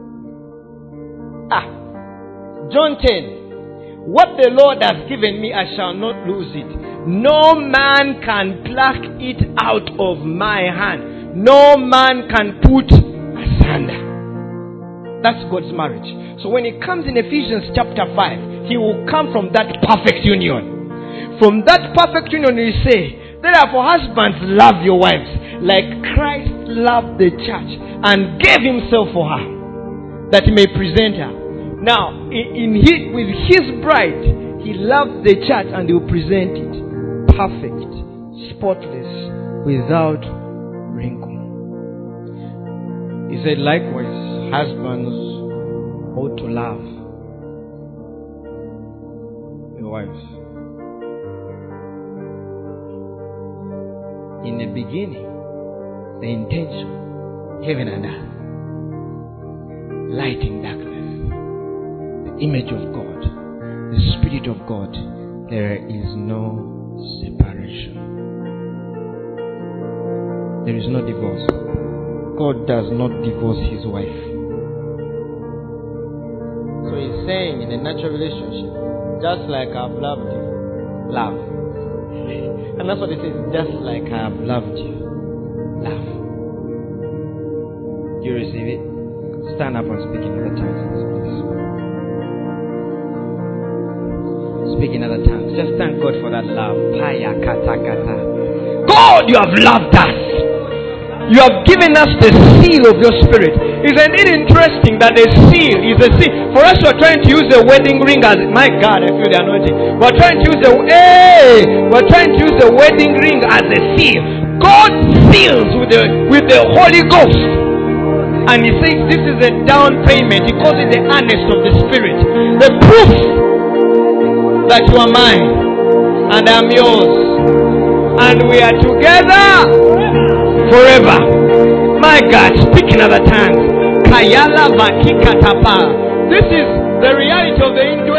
S1: Ah, John ten. What the Lord has given me, I shall not lose it. No man can pluck it out of my hand. No man can put asunder. That's God's marriage. So when it comes in Ephesians chapter five, he will come from that perfect union. From that perfect union, he say, therefore husbands, love your wives like Christ loved the church and gave himself for her, that he may present her. Now, in, in his, with his bride, he loves the church and he will present it perfect, spotless, without wrinkle. He said, likewise, husbands ought to love your wives. In the beginning, the intention, heaven and earth, light and darkness, the image of God, the Spirit of God, there is no separation. There is no divorce. God does not divorce his wife. So he's saying in a natural relationship, just like I've loved you, Love. And that's what it says. Just like I have loved you. Love. Do you receive it? Stand up and speak in other tongues, please. Speak in other tongues. Just thank God for that love. Paya kata kata. God, you have loved us. You have given us the seal of your spirit. Isn't it interesting that the seal is a seal? For us, we're trying to use the wedding ring as, my God, I feel the anointing. We're trying to use the, hey, we're trying to use the wedding ring as a seal. God seals with the, with the Holy Ghost. And he says this is a down payment. He calls it the earnest of the spirit. The proof that you are mine and I am yours. And we are together forever. My God, speak in other tongues. Kayala Vakikatapa. This is the reality of the Hindu